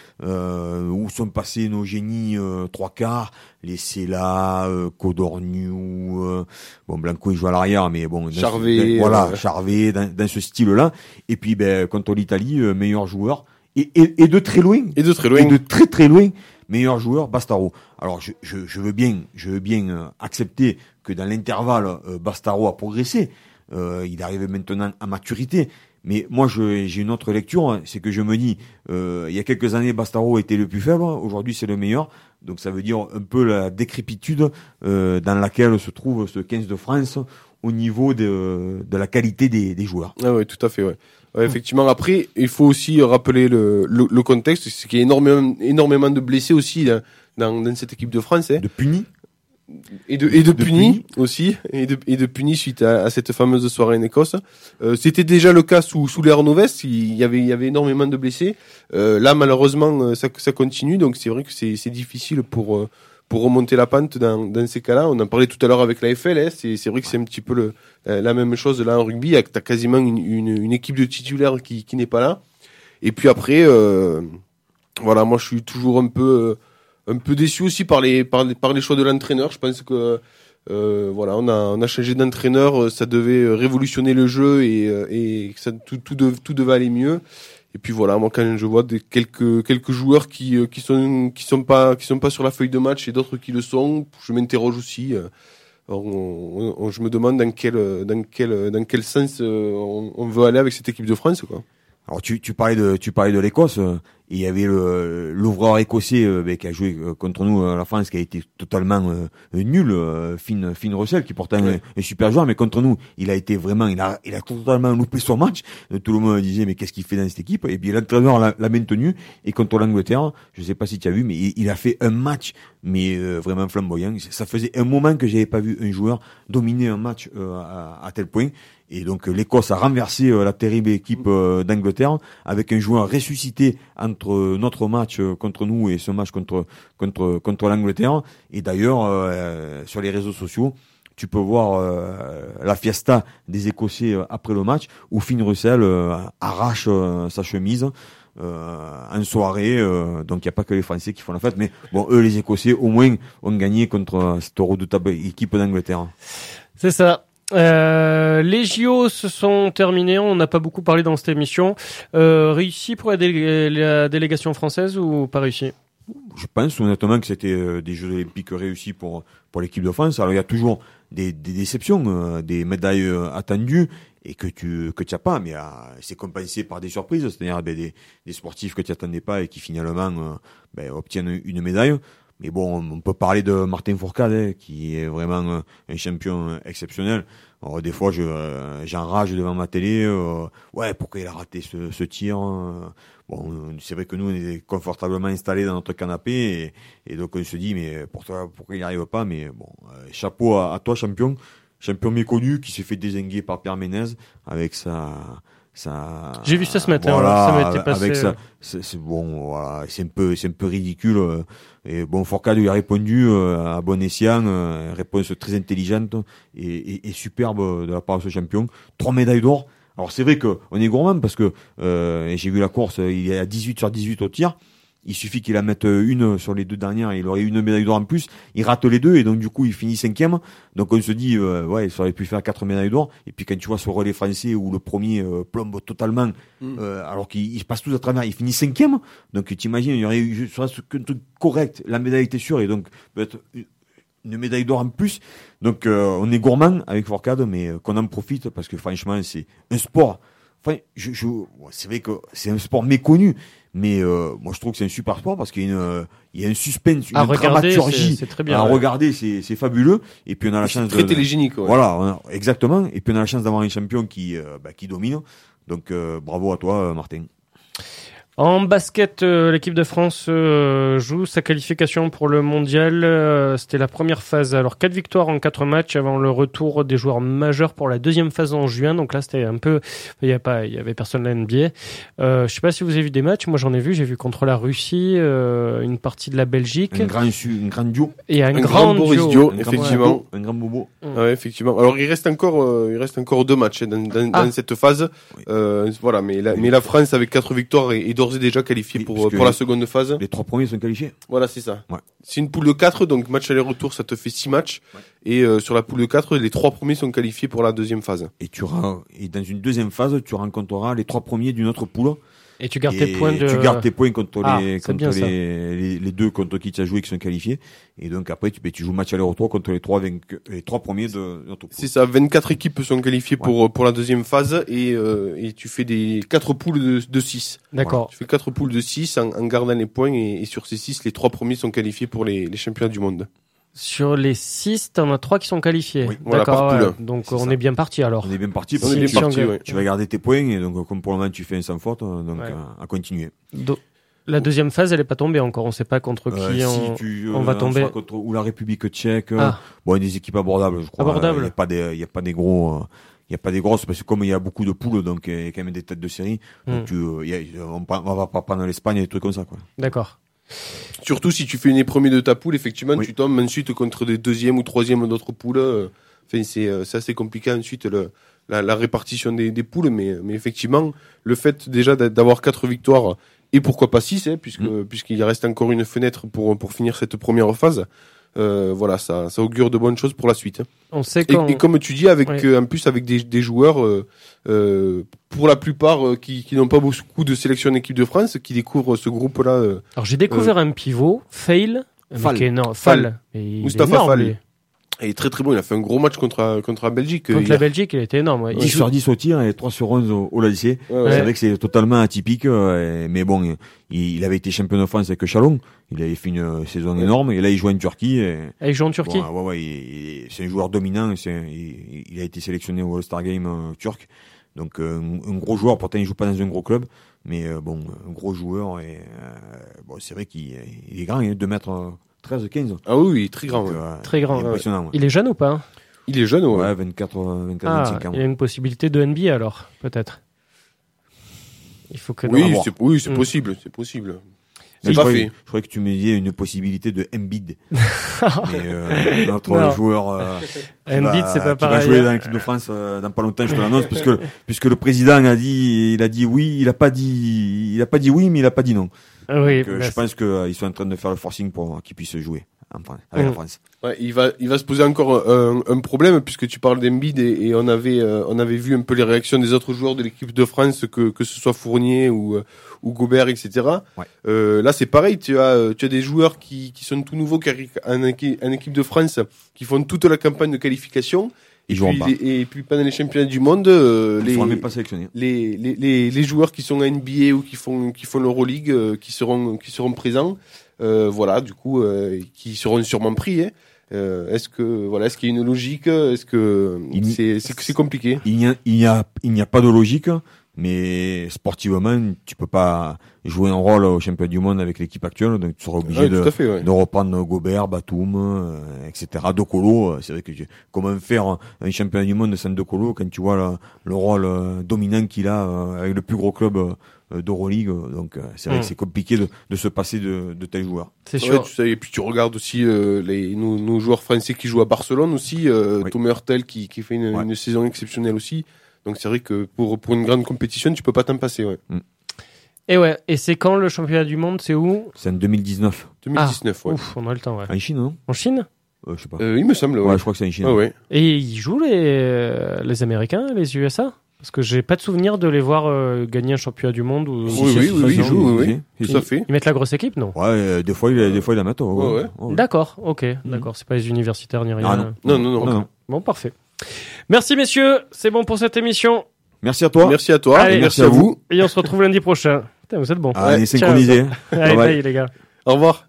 euh, où sont passés nos génies euh, trois quarts, les Cella, euh, Codorniou, euh, bon, Blanco il joue à l'arrière, mais bon, Charvet, ce, voilà, euh... Charvet, dans, dans ce style-là, et puis ben contre l'Italie, euh, meilleur joueur, et, et, et de très loin, et de très loin, et de très très loin, meilleur joueur, Bastaro. Alors je, je, je veux bien, je veux bien euh, accepter que dans l'intervalle, euh, Bastaro a progressé. Euh, il arrive maintenant à maturité. Mais moi, je, j'ai une autre lecture, hein, c'est que je me dis, euh, il y a quelques années, Bastaro était le plus faible. Aujourd'hui, c'est le meilleur. Donc ça veut dire un peu la décrépitude euh, dans laquelle se trouve ce quinze de France au niveau de, de la qualité des, des joueurs. Ah oui, tout à fait, ouais. Ouais, effectivement. Après, il faut aussi rappeler le, le, le contexte, c'est qu'il y a énormément, énormément de blessés aussi là, dans, dans cette équipe de France. Hein. De punis. Et de, et de, de punis aussi, et de, et de punis suite à, à cette fameuse soirée en Écosse. Euh, c'était déjà le cas sous, sous l'ère Noves, il y avait, il y avait énormément de blessés. Euh, là, malheureusement, ça, ça continue, donc c'est vrai que c'est, c'est difficile pour, pour remonter la pente dans, dans ces cas-là. On en parlait tout à l'heure avec la F L, hein, c'est, c'est vrai que c'est un petit peu le, la même chose là en rugby, t'as quasiment une, une, une équipe de titulaires qui, qui n'est pas là. Et puis après, euh, voilà, moi je suis toujours un peu, un peu déçu aussi par les, par les, par les choix de l'entraîneur. Je pense que, euh, voilà, on a, on a changé d'entraîneur, ça devait révolutionner le jeu et, et ça, tout, tout, de, tout devait aller mieux. Et puis voilà, moi quand je vois des, quelques, quelques joueurs qui, qui sont, qui sont pas, qui sont pas sur la feuille de match et d'autres qui le sont, je m'interroge aussi. Alors, on, on, je me demande dans quel, dans quel, dans quel sens on, on veut aller avec cette équipe de France, quoi. Alors tu, tu parlais de, tu parlais de l'Écosse. Euh, et il y avait le, l'ouvreur écossais euh, ben, qui a joué euh, contre nous, euh, la France, qui a été totalement euh, nul. Euh, Finn, Finn Russell, qui pourtant ouais. un, un super joueur, mais contre nous, il a été vraiment, il a, il a totalement loupé son match. Tout le monde disait mais qu'est-ce qu'il fait dans cette équipe? Et puis l'entraîneur l'a, l'a maintenu. Et contre l'Angleterre, je sais pas si tu as vu, mais il, il a fait un match, mais euh, vraiment flamboyant. Ça faisait un moment que j'avais pas vu un joueur dominer un match euh, à, à tel point. Et donc l'Écosse a renversé euh, la terrible équipe euh, d'Angleterre avec un joueur ressuscité entre notre match euh, contre nous et ce match contre contre contre l'Angleterre. Et d'ailleurs euh, sur les réseaux sociaux, tu peux voir euh, la fiesta des Écossais euh, après le match où Finn Russell euh, arrache euh, sa chemise euh, en soirée. Euh, donc il n'y a pas que les Français qui font la fête, mais bon, eux les Écossais au moins ont gagné contre cette redoutable équipe d'Angleterre. C'est ça. Euh, les J O se sont terminés, on n'a pas beaucoup parlé dans cette émission. Euh, réussi pour la, délé- la délégation française ou pas réussi? Je pense honnêtement que c'était euh, des Jeux Olympiques réussis pour pour l'équipe de France. Alors il y a toujours des, des déceptions, euh, des médailles euh, attendues et que tu que tu as pas, mais euh, c'est compensé par des surprises, c'est-à-dire ben, des, des sportifs que tu attendais pas et qui finalement euh, ben, obtiennent une médaille. Mais bon, on peut parler de Martin Fourcade, hein, qui est vraiment un champion exceptionnel. Alors, des fois, je, euh, j'enrage devant ma télé. Euh, ouais, pourquoi il a raté ce, ce tir hein. Bon, c'est vrai que nous, on est confortablement installés dans notre canapé. Et, et donc, on se dit, mais pourquoi, pourquoi il n'y arrive pas? Mais bon, euh, chapeau à, à toi, champion. Champion méconnu, qui s'est fait dézinguer par Pierre Ménez avec sa... Ça, j'ai vu ça ce matin, voilà, ça m'était passé. Avec ça, c'est, c'est bon, voilà, c'est un peu, c'est un peu ridicule. Euh, et bon, Fourcade lui a répondu euh, à bon escient, euh, réponse très intelligente et, et, et superbe de la part de ce champion. Trois médailles d'or. Alors c'est vrai que on est gourmand parce que euh, j'ai vu la course, il est à dix-huit sur dix-huit au tir. Il suffit qu'il la mette une sur les deux dernières, il aurait une médaille d'or en plus. Il rate les deux et donc du coup il finit cinquième. Donc on se dit euh, ouais, il aurait pu faire quatre médailles d'or. Et puis quand tu vois ce relais français où le premier euh, plombe totalement, mm. euh, alors qu'il il passe tous à travers, il finit cinquième. Donc t'imagines, il y aurait eu sur un truc correct, la médaille était sûre et donc peut-être une médaille d'or en plus. Donc euh, on est gourmand avec Fourcade, mais euh, qu'on en profite parce que franchement c'est un sport. Enfin, je, je, c'est vrai que c'est un sport méconnu. Mais euh, moi je trouve que c'est un super sport parce qu'il y a une, il y a un suspense, une à dramaturgie. C'est, c'est très bien. À ouais. regarder, c'est, c'est fabuleux. Et puis on a la c'est chance très de, télégénique. Ouais. Voilà, exactement. Et puis on a la chance d'avoir un champion qui, euh, bah, qui domine. Donc euh, bravo à toi, Martin. En basket, euh, l'équipe de France euh, joue sa qualification pour le mondial. Euh, c'était la première phase. Alors, quatre victoires en quatre matchs avant le retour des joueurs majeurs pour la deuxième phase en juin. Donc là, c'était un peu... Il y avait pas, il y avait personne à la N B A. Euh, je sais pas si vous avez vu des matchs. Moi, j'en ai vu. J'ai vu contre la Russie, euh, une partie de la Belgique. Un grand, une grande duo. Et un, un grand, grand Boris duo. Dio, effectivement. Un grand bobo. Mm. Ouais, effectivement. Alors, il reste encore, euh, il reste encore deux matchs dans, dans, ah. dans cette phase. Oui. Euh, voilà, mais la, oui. mais la France, avec quatre victoires, est, est d'ores et déjà qualifiée. Pour, pour la seconde phase. Les trois premiers sont qualifiés. Voilà, c'est ça. Ouais. C'est une poule de quatre, donc match aller-retour, ça te fait six matchs. Ouais. Et euh, sur la poule de quatre, les trois premiers sont qualifiés pour la deuxième phase. Et tu auras, et dans une deuxième phase, tu rencontreras les trois premiers d'une autre poule. Et tu gardes tes points de... Tu gardes tes points contre ah, les, contre les, les, les deux contre qui tu as joué qui sont qualifiés. Et donc après, tu, tu joues match aller-retour contre les trois, vainque, les trois premiers de notre poule. C'est ça, vingt-quatre équipes sont qualifiées ouais. pour, pour la deuxième phase et, euh, et tu fais des quatre poules de, de six. D'accord. Voilà. Tu fais quatre poules de six en, en gardant les points et, et sur ces six, les trois premiers sont qualifiés pour les, les championnats du monde. Sur les six, t'en as trois qui sont qualifiés. Oui, voilà, d'accord. Ouais. Donc c'est on ça. est bien parti alors. On est bien parti. On est bien tu, parti. Tu, ouais. tu vas garder tes points et donc comme pour le moment tu fais un sans faute, donc ouais. à, à continuer. Do- la deuxième phase, elle est pas tombée encore. On sait pas contre qui euh, on, si tu, euh, on va tomber. Contre, ou la République tchèque. Ah. Bon, des équipes abordables, je crois. Abordables. Il y a pas des, il y a pas des gros. Euh, il y a pas des grosses parce que comme il y a beaucoup de poules, donc il y a quand même des têtes de série. Mm. Donc tu, euh, y a, on, on va pas prendre l'Espagne et des trucs comme ça, quoi. D'accord. Surtout si tu fais une première de ta poule, effectivement, oui. tu tombes ensuite contre des deuxièmes ou troisièmes d'autres poules. Enfin, c'est, c'est assez compliqué ensuite le, la, la répartition des, des poules, mais, mais effectivement, le fait déjà d'avoir quatre victoires et pourquoi pas six, hein, puisque mmh. puisqu'il reste encore une fenêtre pour pour finir cette première phase. Euh, voilà, ça, ça augure de bonnes choses pour la suite. On sait et, et comme tu dis, avec oui. euh, en plus avec des, des joueurs, euh, euh, pour la plupart euh, qui, qui n'ont pas beaucoup de sélection en équipe de France, qui découvrent ce groupe-là. Euh, Alors j'ai découvert euh, un pivot, Fail, Fall, non, Fall, Moustapha Fall. Il est très très bon, il a fait un gros match contre, contre la Belgique. Contre hier. la Belgique, il était énorme. Ouais. dix sur dix au tir et trois sur onze au, au lancer. Ouais, ouais. C'est vrai que c'est totalement atypique, euh, mais bon, il, il avait été champion de France avec Chalon. Il avait fait une saison ouais. énorme et là il joue en Turquie. Et, et il joue en Turquie. Bon, ouais, ouais, il, il, c'est un joueur dominant. C'est, il, il a été sélectionné au All-Star Game euh, turc. Donc euh, un, un gros joueur. Pourtant il joue pas dans un gros club, mais euh, bon, un gros joueur. Et euh, bon, c'est vrai qu'il il est grand, il est deux mètres treize, quinze. Ah oui, oui, très grand. Donc, ouais. euh, très grand. Impressionnant. Ouais. Il est jeune ou pas? Il est jeune, ouais. Ouais, vingt-quatre, vingt-quatre, ah, vingt-cinq ans. Il y a une possibilité de N B A alors, peut-être. Il faut que. Oui, c'est, oui, c'est mmh. possible, c'est possible. C'est je, pas croyais, fait. je croyais que tu me disais une possibilité de Embiid. Mais euh, notre non. joueur euh, Embiid, c'est pas qui pareil. va jouer dans l'équipe de France euh, dans pas longtemps, je te l'annonce, parce que puisque le président a dit, il a dit oui, il a pas dit, il a pas dit oui, mais il a pas dit non. Oui. Donc, euh, je pense qu'ils euh, sont en train de faire le forcing pour qu'il puisse jouer en France, avec mmh. la France. Ouais, il va, il va se poser encore un, un problème puisque tu parles d'Embiid et, et on avait, euh, on avait vu un peu les réactions des autres joueurs de l'équipe de France, que que ce soit Fournier ou ou Gobert, et cetera. Ouais. Euh, là, c'est pareil. Tu as, tu as des joueurs qui qui sont tout nouveaux, qui arrivent en, en équipe de France, qui font toute la campagne de qualification. Et puis, les, et puis pendant les championnats du monde, euh, les, même pas sélectionnés. Les, les les les joueurs qui sont à N B A ou qui font qui font l'Euroleague, euh, qui seront qui seront présents, euh, voilà, du coup, euh, qui seront sûrement pris. Hein. Euh, est-ce que voilà, est-ce qu'il y a une logique? Est-ce que il, c'est, c'est c'est compliqué? Il n'y a il n'y a il n'y a pas de logique, mais sportivement, tu peux pas jouer un rôle au championnat du monde avec l'équipe actuelle, donc tu seras obligé ouais, de, fait, ouais. de reprendre Gobert, Batum, euh, et cetera. De Colo, c'est vrai que tu, comment faire un championnat du monde sans De Colo quand tu vois le, le rôle euh, dominant qu'il a euh, avec le plus gros club euh, d'Euroleague, donc euh, c'est vrai mmh. que c'est compliqué de, de se passer de, de tels joueurs. C'est ouais, sûr. Tu sais, et puis tu regardes aussi euh, les nos, nos joueurs français qui jouent à Barcelone aussi, euh, oui. Thomas Hurtel qui qui fait une, ouais. une saison exceptionnelle aussi. Donc c'est vrai que pour pour une grande compétition, tu peux pas t'en passer, ouais. Mmh. Et ouais, et c'est quand le championnat du monde, c'est où? C'est en deux mille dix-neuf. deux mille dix-neuf, ah, ouais. Ouf, on a le temps, ouais. En Chine, non? En Chine? Euh, je sais pas. Euh, il me semble, ouais. Ouais, je crois que c'est en Chine. Ah, ouais. Et ils jouent les les Américains, les U S A? Parce que j'ai pas de souvenir de les voir euh, gagner un championnat du monde. Ou... Oui, oui, oui, oui, ils jouent, oui, oui. Tout à fait. Ils mettent la grosse équipe, non? Ouais, euh, des fois, ils, des fois, ils la mettent. Ouais, ouais. ouais. D'accord, ok, mmh. d'accord. C'est pas les universitaires ni rien. Ah, non. Non, non, non, non, non. Bon, parfait. Merci, messieurs. C'est bon pour cette émission. Merci à toi. Merci à toi. Allez, et merci à vous. Et on se retrouve lundi prochain. Putain, vous êtes bons. Allez, ouais, synchronisé. Allez, bye, les gars. Au revoir.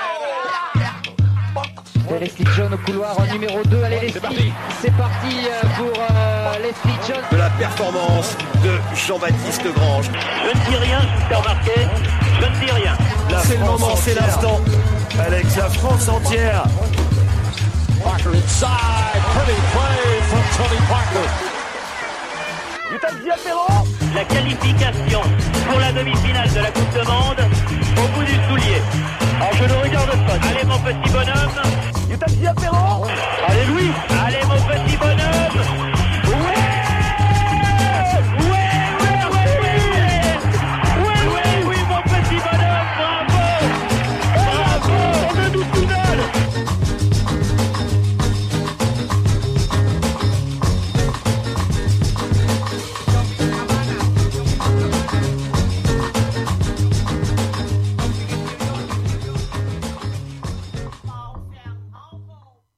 Les Leslie John au couloir numéro deux. Allez, Leslie. C'est parti, c'est parti pour euh, Leslie John. De la performance de Jean-Baptiste Grange. Je ne dis rien, je vous fais remarquer. Je ne dis rien. La c'est France le moment, entière. C'est l'instant. Alex, la France entière. Parker inside. Pretty play from Tony Parker. La qualification pour la demi-finale de la Coupe de Monde au bout du soulier. Alors je ne regarde pas. Allez mon petit bonhomme. Allez Louis.